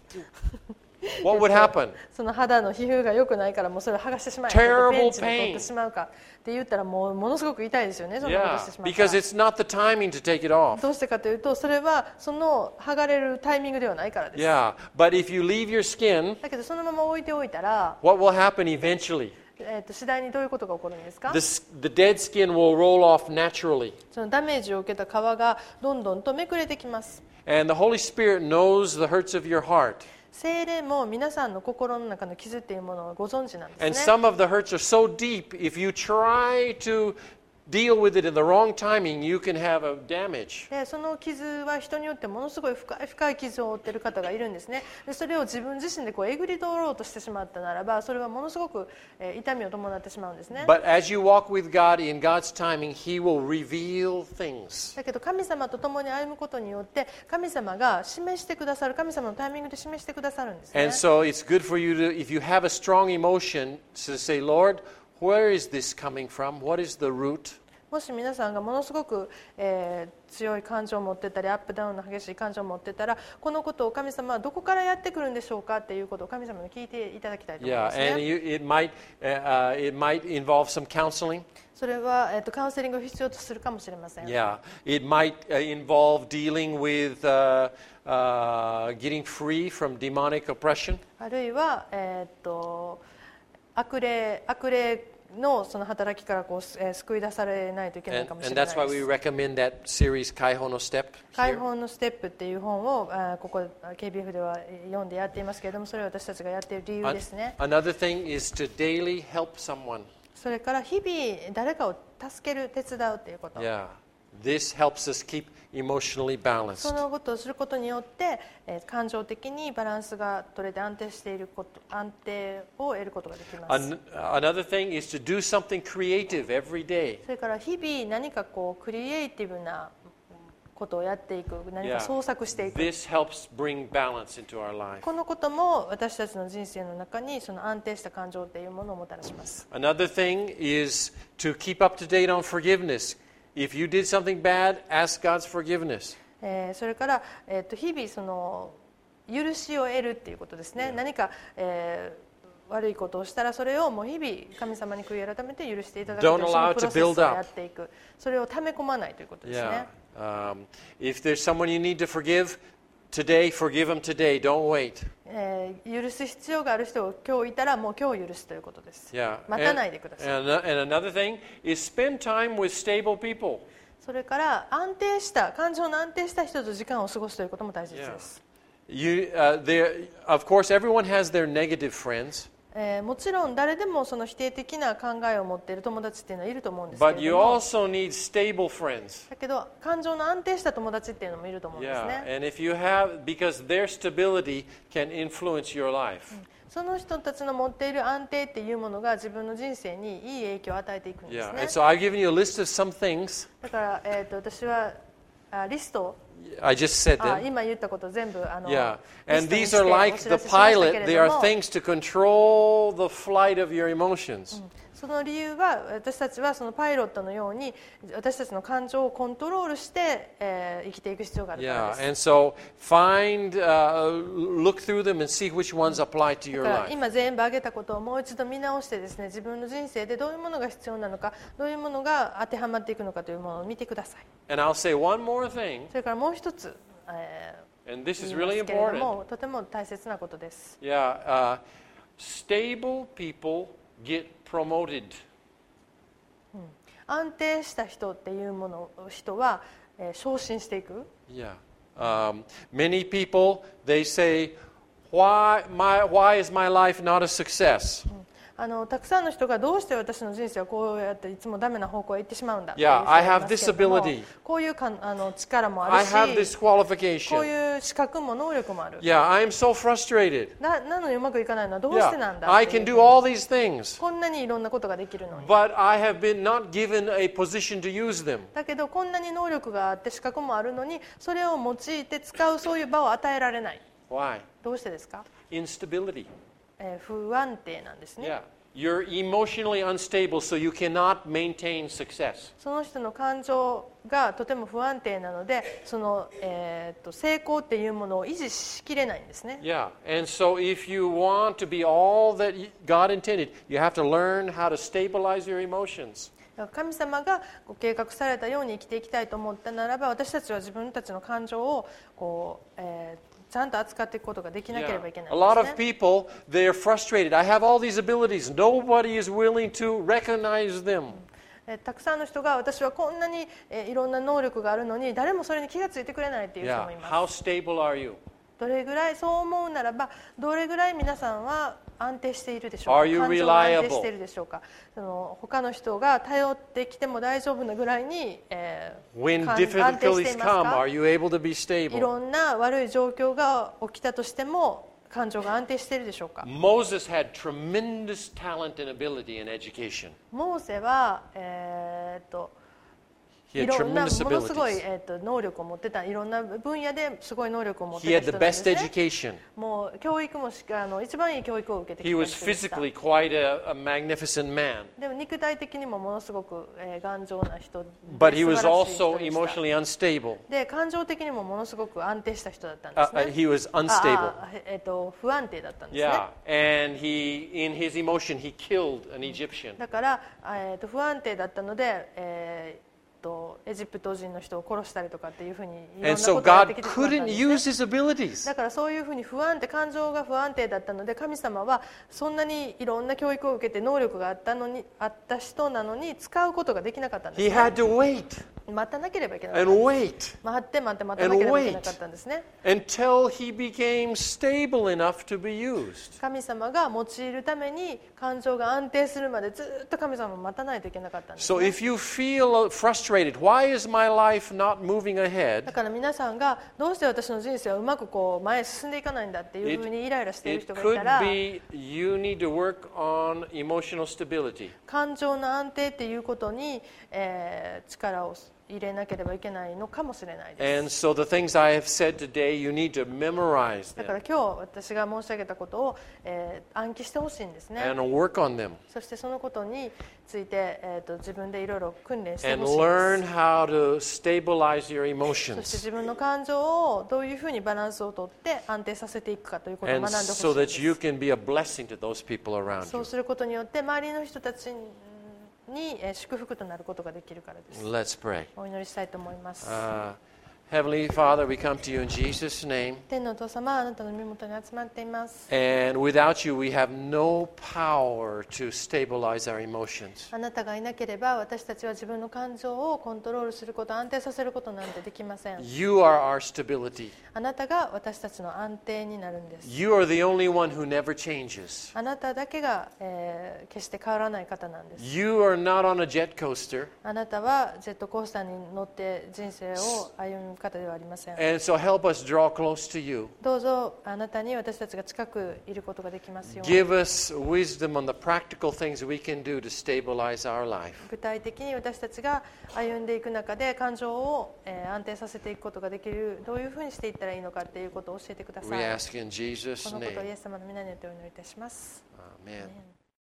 What would happen? その肌の皮膚が良くないからもうそれを剥がしてしまえって言って Terrible ペンチで取っ pain. てしまうかって言ったらもうものすごく痛いですよね。そんなこと Yeah, してしまった because ら。 it's not the timing to take it off. どうしてかというとそれはその剥がれるタイミングではないからです。 Yeah, but if you leave your skin, だけどそのまま置いておいたら、 what will happen eventually? えー、と次第にどういうことが起こるんですか？ The, s- the dead skin will roll off naturally. そのダメージを受けた皮がどんどんとめくれてきます。 And the Holy Spirit knows the hurts of your heart. 聖霊も皆さんの心の中の傷っていうものをご存知なんです And ね。 some of the hurts are so deep, if you try to deal with it in the wrong timing, you can have a damage. でその傷は人によってものすごい深い深い傷を負っている方がいるんですね。でそれを自分自身でこうえぐり取ろうとしてしまったならばそれはものすごく、えー痛みを伴ってしまうんですね。 But as you walk with God in God's timing, He will reveal things. だけど神様と共に歩むことによって神様が示してくださる、神様のタイミングで示してくださるんですね。 And so it's good for you to, if you have a strong emotion, to say, Lord, where is this coming from? What is the root? もし皆さんがものすごく、えー強い感情を持ってたりアップダウンの激しい感情を持ってたらこのことを神様はどこからやってくるんでしょうかっていうことを神様に聞いていただきたいと思いま Yeah, す and ね。 you, it might uh, uh, it might involve some counseling. それは、えー、とカウンセリングを必要とするかもしれません。 Yeah, it might uh, involve dealing with uh, uh, getting free from demonic oppression. あるいは、えー、と悪霊悪霊のその働きからこう、えー救い出されないといけない And, かもし and れない that's why で we す。 recommend that series, Kaiho no Step. 解 Here. 放のステップっていう本をあーここ ケービーエフ では読んでやっていますけれども、それは私たちがやっている理由 An- ですね。 Another thing is to daily help someone. それから日々誰かを助ける手伝うということ。 Yeah, this helps us keep emotionally そ balanced. のことをすることによって、えー感情的にバランスが取れて安定していること、安定を得ることができます。 An- another thing is to do something creative every day. それから日々何かこうクリエイティブなことをやっていく、何か Yeah. 創作していく。 This helps bring balance into our life. このことも私たちの人生の中にその安定した感情っていうものをもたらします。 Another thing is to keep up to date on forgiveness. If you did something bad, ask God's forgiveness. えーそれから、えーと日々その許しを得るっていうことですね。何か、えー悪いことをしたらそれをもう日々神様に悔い改めて許していただくという Don't そ allow の it プ to ロセスを build up. やっていく。それを溜め込まないということです Yeah. ね。 Um, if there's someone you need to forgive today, forgive them today. Don't wait. えー許す必要がある人を今日いたらもう今日許すということです。 Yeah. 待たないでください。 And, and another thing is spend time with stable people. それから安定した感情の安定した人と時間を過ごすということも大切です。 You, uh, there, of course, everyone has their negative friends. えーもちろん誰でもその否定的な考えを持っている友達っていうのはいると思うんですけ But れ you ども、 also need stable friends. だけど感情の安定した友達っていうのもいると思うんです Yeah, ね。 and if you have, because their stability can influence your life. その人たちの持っている安定っていうものが自分の人生にいい影響を与えていくんです Yeah, ね and。so I've given you a list of some things. だから、えー、と私はあリスト I just said あ them. 今言ったこと全部あの Yeah, リ and ストに these して are お like 知 the らせしましたけ pilot. れ They ど are も、 things to control the flight of your emotions. その理由は私たちはそのパイロットのように私たちの感情をコントロールして、えー生きていく必要があるから Yeah, です。 and so find, uh, look through them and see which ones apply to だ your から life. 今全部挙げたことをもう一度見直してですね、自分の人生でどういうものが必要なのか、どういうものが当てはまっていくのかというものを見てください。 And I'll say one more thing, それからもう一つ、え and this ー is 言いま really すけれど important. も、とても大切なことです。 Yeah, uh, stable people get promoted. 安定した人っていうもの人は、えー昇進していく。 Yeah. Um, many people, they say, why, my, why is my life not a success? あのたくさんの人がどうして私の人生はこうやっていつもダメな方向へ行ってしまうんだ Yeah, っていう人がい I have ますけれども this ability. こういうかあの力もあ I る have this し、こう qualification. いう資格も能力もある。 Yeah, I am so frustrated. な, なのにうまくいかないのはどうしてな Yeah, んだ I ってい can う do all these things, こんなにいろんなことができるのに。 but I have been not given a position to use them. だけどこんなに能力があって資格もあるのにそれを用いて使うそういう場を与えられない。 Why? どうしてですか？ Instability. えー不安定なんですね。 Yeah. You're emotionally unstable, so you cannot maintain success. その人の感情がとても不安定なのでその、えー、と成功っていうものを維持しきれないんですね。 Yeah, and so if you want to be all that God intended, you have to learn how to stabilize your emotions. 神様がご計画されたように生きていきたいと思ったならば私たちは自分たちの感情をこう、えーちゃんと扱っていくことができなければいけ Yeah. ない A ん lot で of すね。 people, they are frustrated. I have all these abilities. Nobody is willing to recognize them. えーたくさんの人が私はこんなに、えーいろんな能力があるのに誰もそれに気がついてくれないっていう人 Yeah. もいます。 How stable are you? どれぐらいそう思うならばどれぐらい皆さんは安定しているでしょう Are か。 you 感情が安定 reliable? しているでしょうか。その他の人が頼ってきても大丈夫なぐらいに、えー When か安定してい difficulties ます come, か。 are you able to be い stable? ろんな悪い状況が起きたとしても感情が安定しているでしょうか。 Moses had tremendous talent and ability in education. モーセは、えーっと He い had ろんなも tremendous のすごい、 abilities. えーっと能力を持ってたいろんな分野ですごい能力を持って He た had 人 the なんです best ね。 education. もう教育もしあの一番いい教育を受けてき He た was 人でした。 physically quite a, a magnificent man. でも肉体的にもものすごく、えー頑丈な人で But he 素 was 晴らしい人 also でした。 emotionally unstable. で感情的にもものすごく安定した人だったんで Uh, すね。 uh, he was あ unstable. あえっと不安定だったんですね。 Yeah, and he, in his emotion, he killed an Egyptian. だから、えー、と不安定だったので、えー、とエジプト人の人を殺したりとかっていうふうにいろんな And こと so をやって God きてしまったん couldn't です use ね。 his abilities. だからそういうふうに不安定感情が不安定だったので神様はそんなにいろんな教育を受けて能力があったのにあった人なのに使うことができなかったんで He すね。 had to wait 待たなければいけなかった and んです wait 待って待って待たなければいけなかったんですね。 until he became stable enough to be used. 神様が用いるために感情が安定するまでずっと神様を待たないといけなかったんです、 So ね。 if you feel frustrated, why is my life not moving だ ahead? から皆さんがどうして私の人生はうまくこう前へ進んでいかないんだっていうふうにイライラしている It 人がいたら could be you need to work on emotional stability. 感情の安定っていうことに、えー力を入れなければいけないのかもしれないです。 And so the things I have said today, you need to memorize だから them 今日私が申し上げたことを、えー暗記してほしいんですね。 and work on them そしてそのことについて、えー、と自分でいろいろ訓練して and ほしいです。 learn how to stabilize your そして emotions 自分の感情をどういうふうにバランスをとって安定させていくかということを学 and んでほしい so で that す。 you can be a blessing to those people around そ you. うすることによって周りの人たちにえー祝福となることができるからです。 Let's pray. お祈りしたいと思います。 Uh, Heavenly Father, we come to you in Jesus' name. 天のお父様、あなたの身元に集まっています。 And without you, we have no power to stabilize our emotions. あなたがいなければ私たちは自分の感情をコントロールすること、安定させることなんてできません。 You are our stability. あなたが私たちの安定になるんです。 You are the only one who never changes. あなただけが、えー決して変わらない方なんです。 You are not on a jet coaster. あなたはジェットコースターに乗って人生を歩む方ではありません。 And so help us draw close to you. どうぞあなたに私たちが近くいることができますように。 Give us wisdom on the practical things we can do to stabilize our life. 具体的に私たちが歩んでいく中で感情を、えー安定させていくことができる、どういうふうにしていったらいいのかということを教えてくだ We さい。 ask in Jesus' このことをイ name. エス様の皆によってお祈りいたします。 Amen.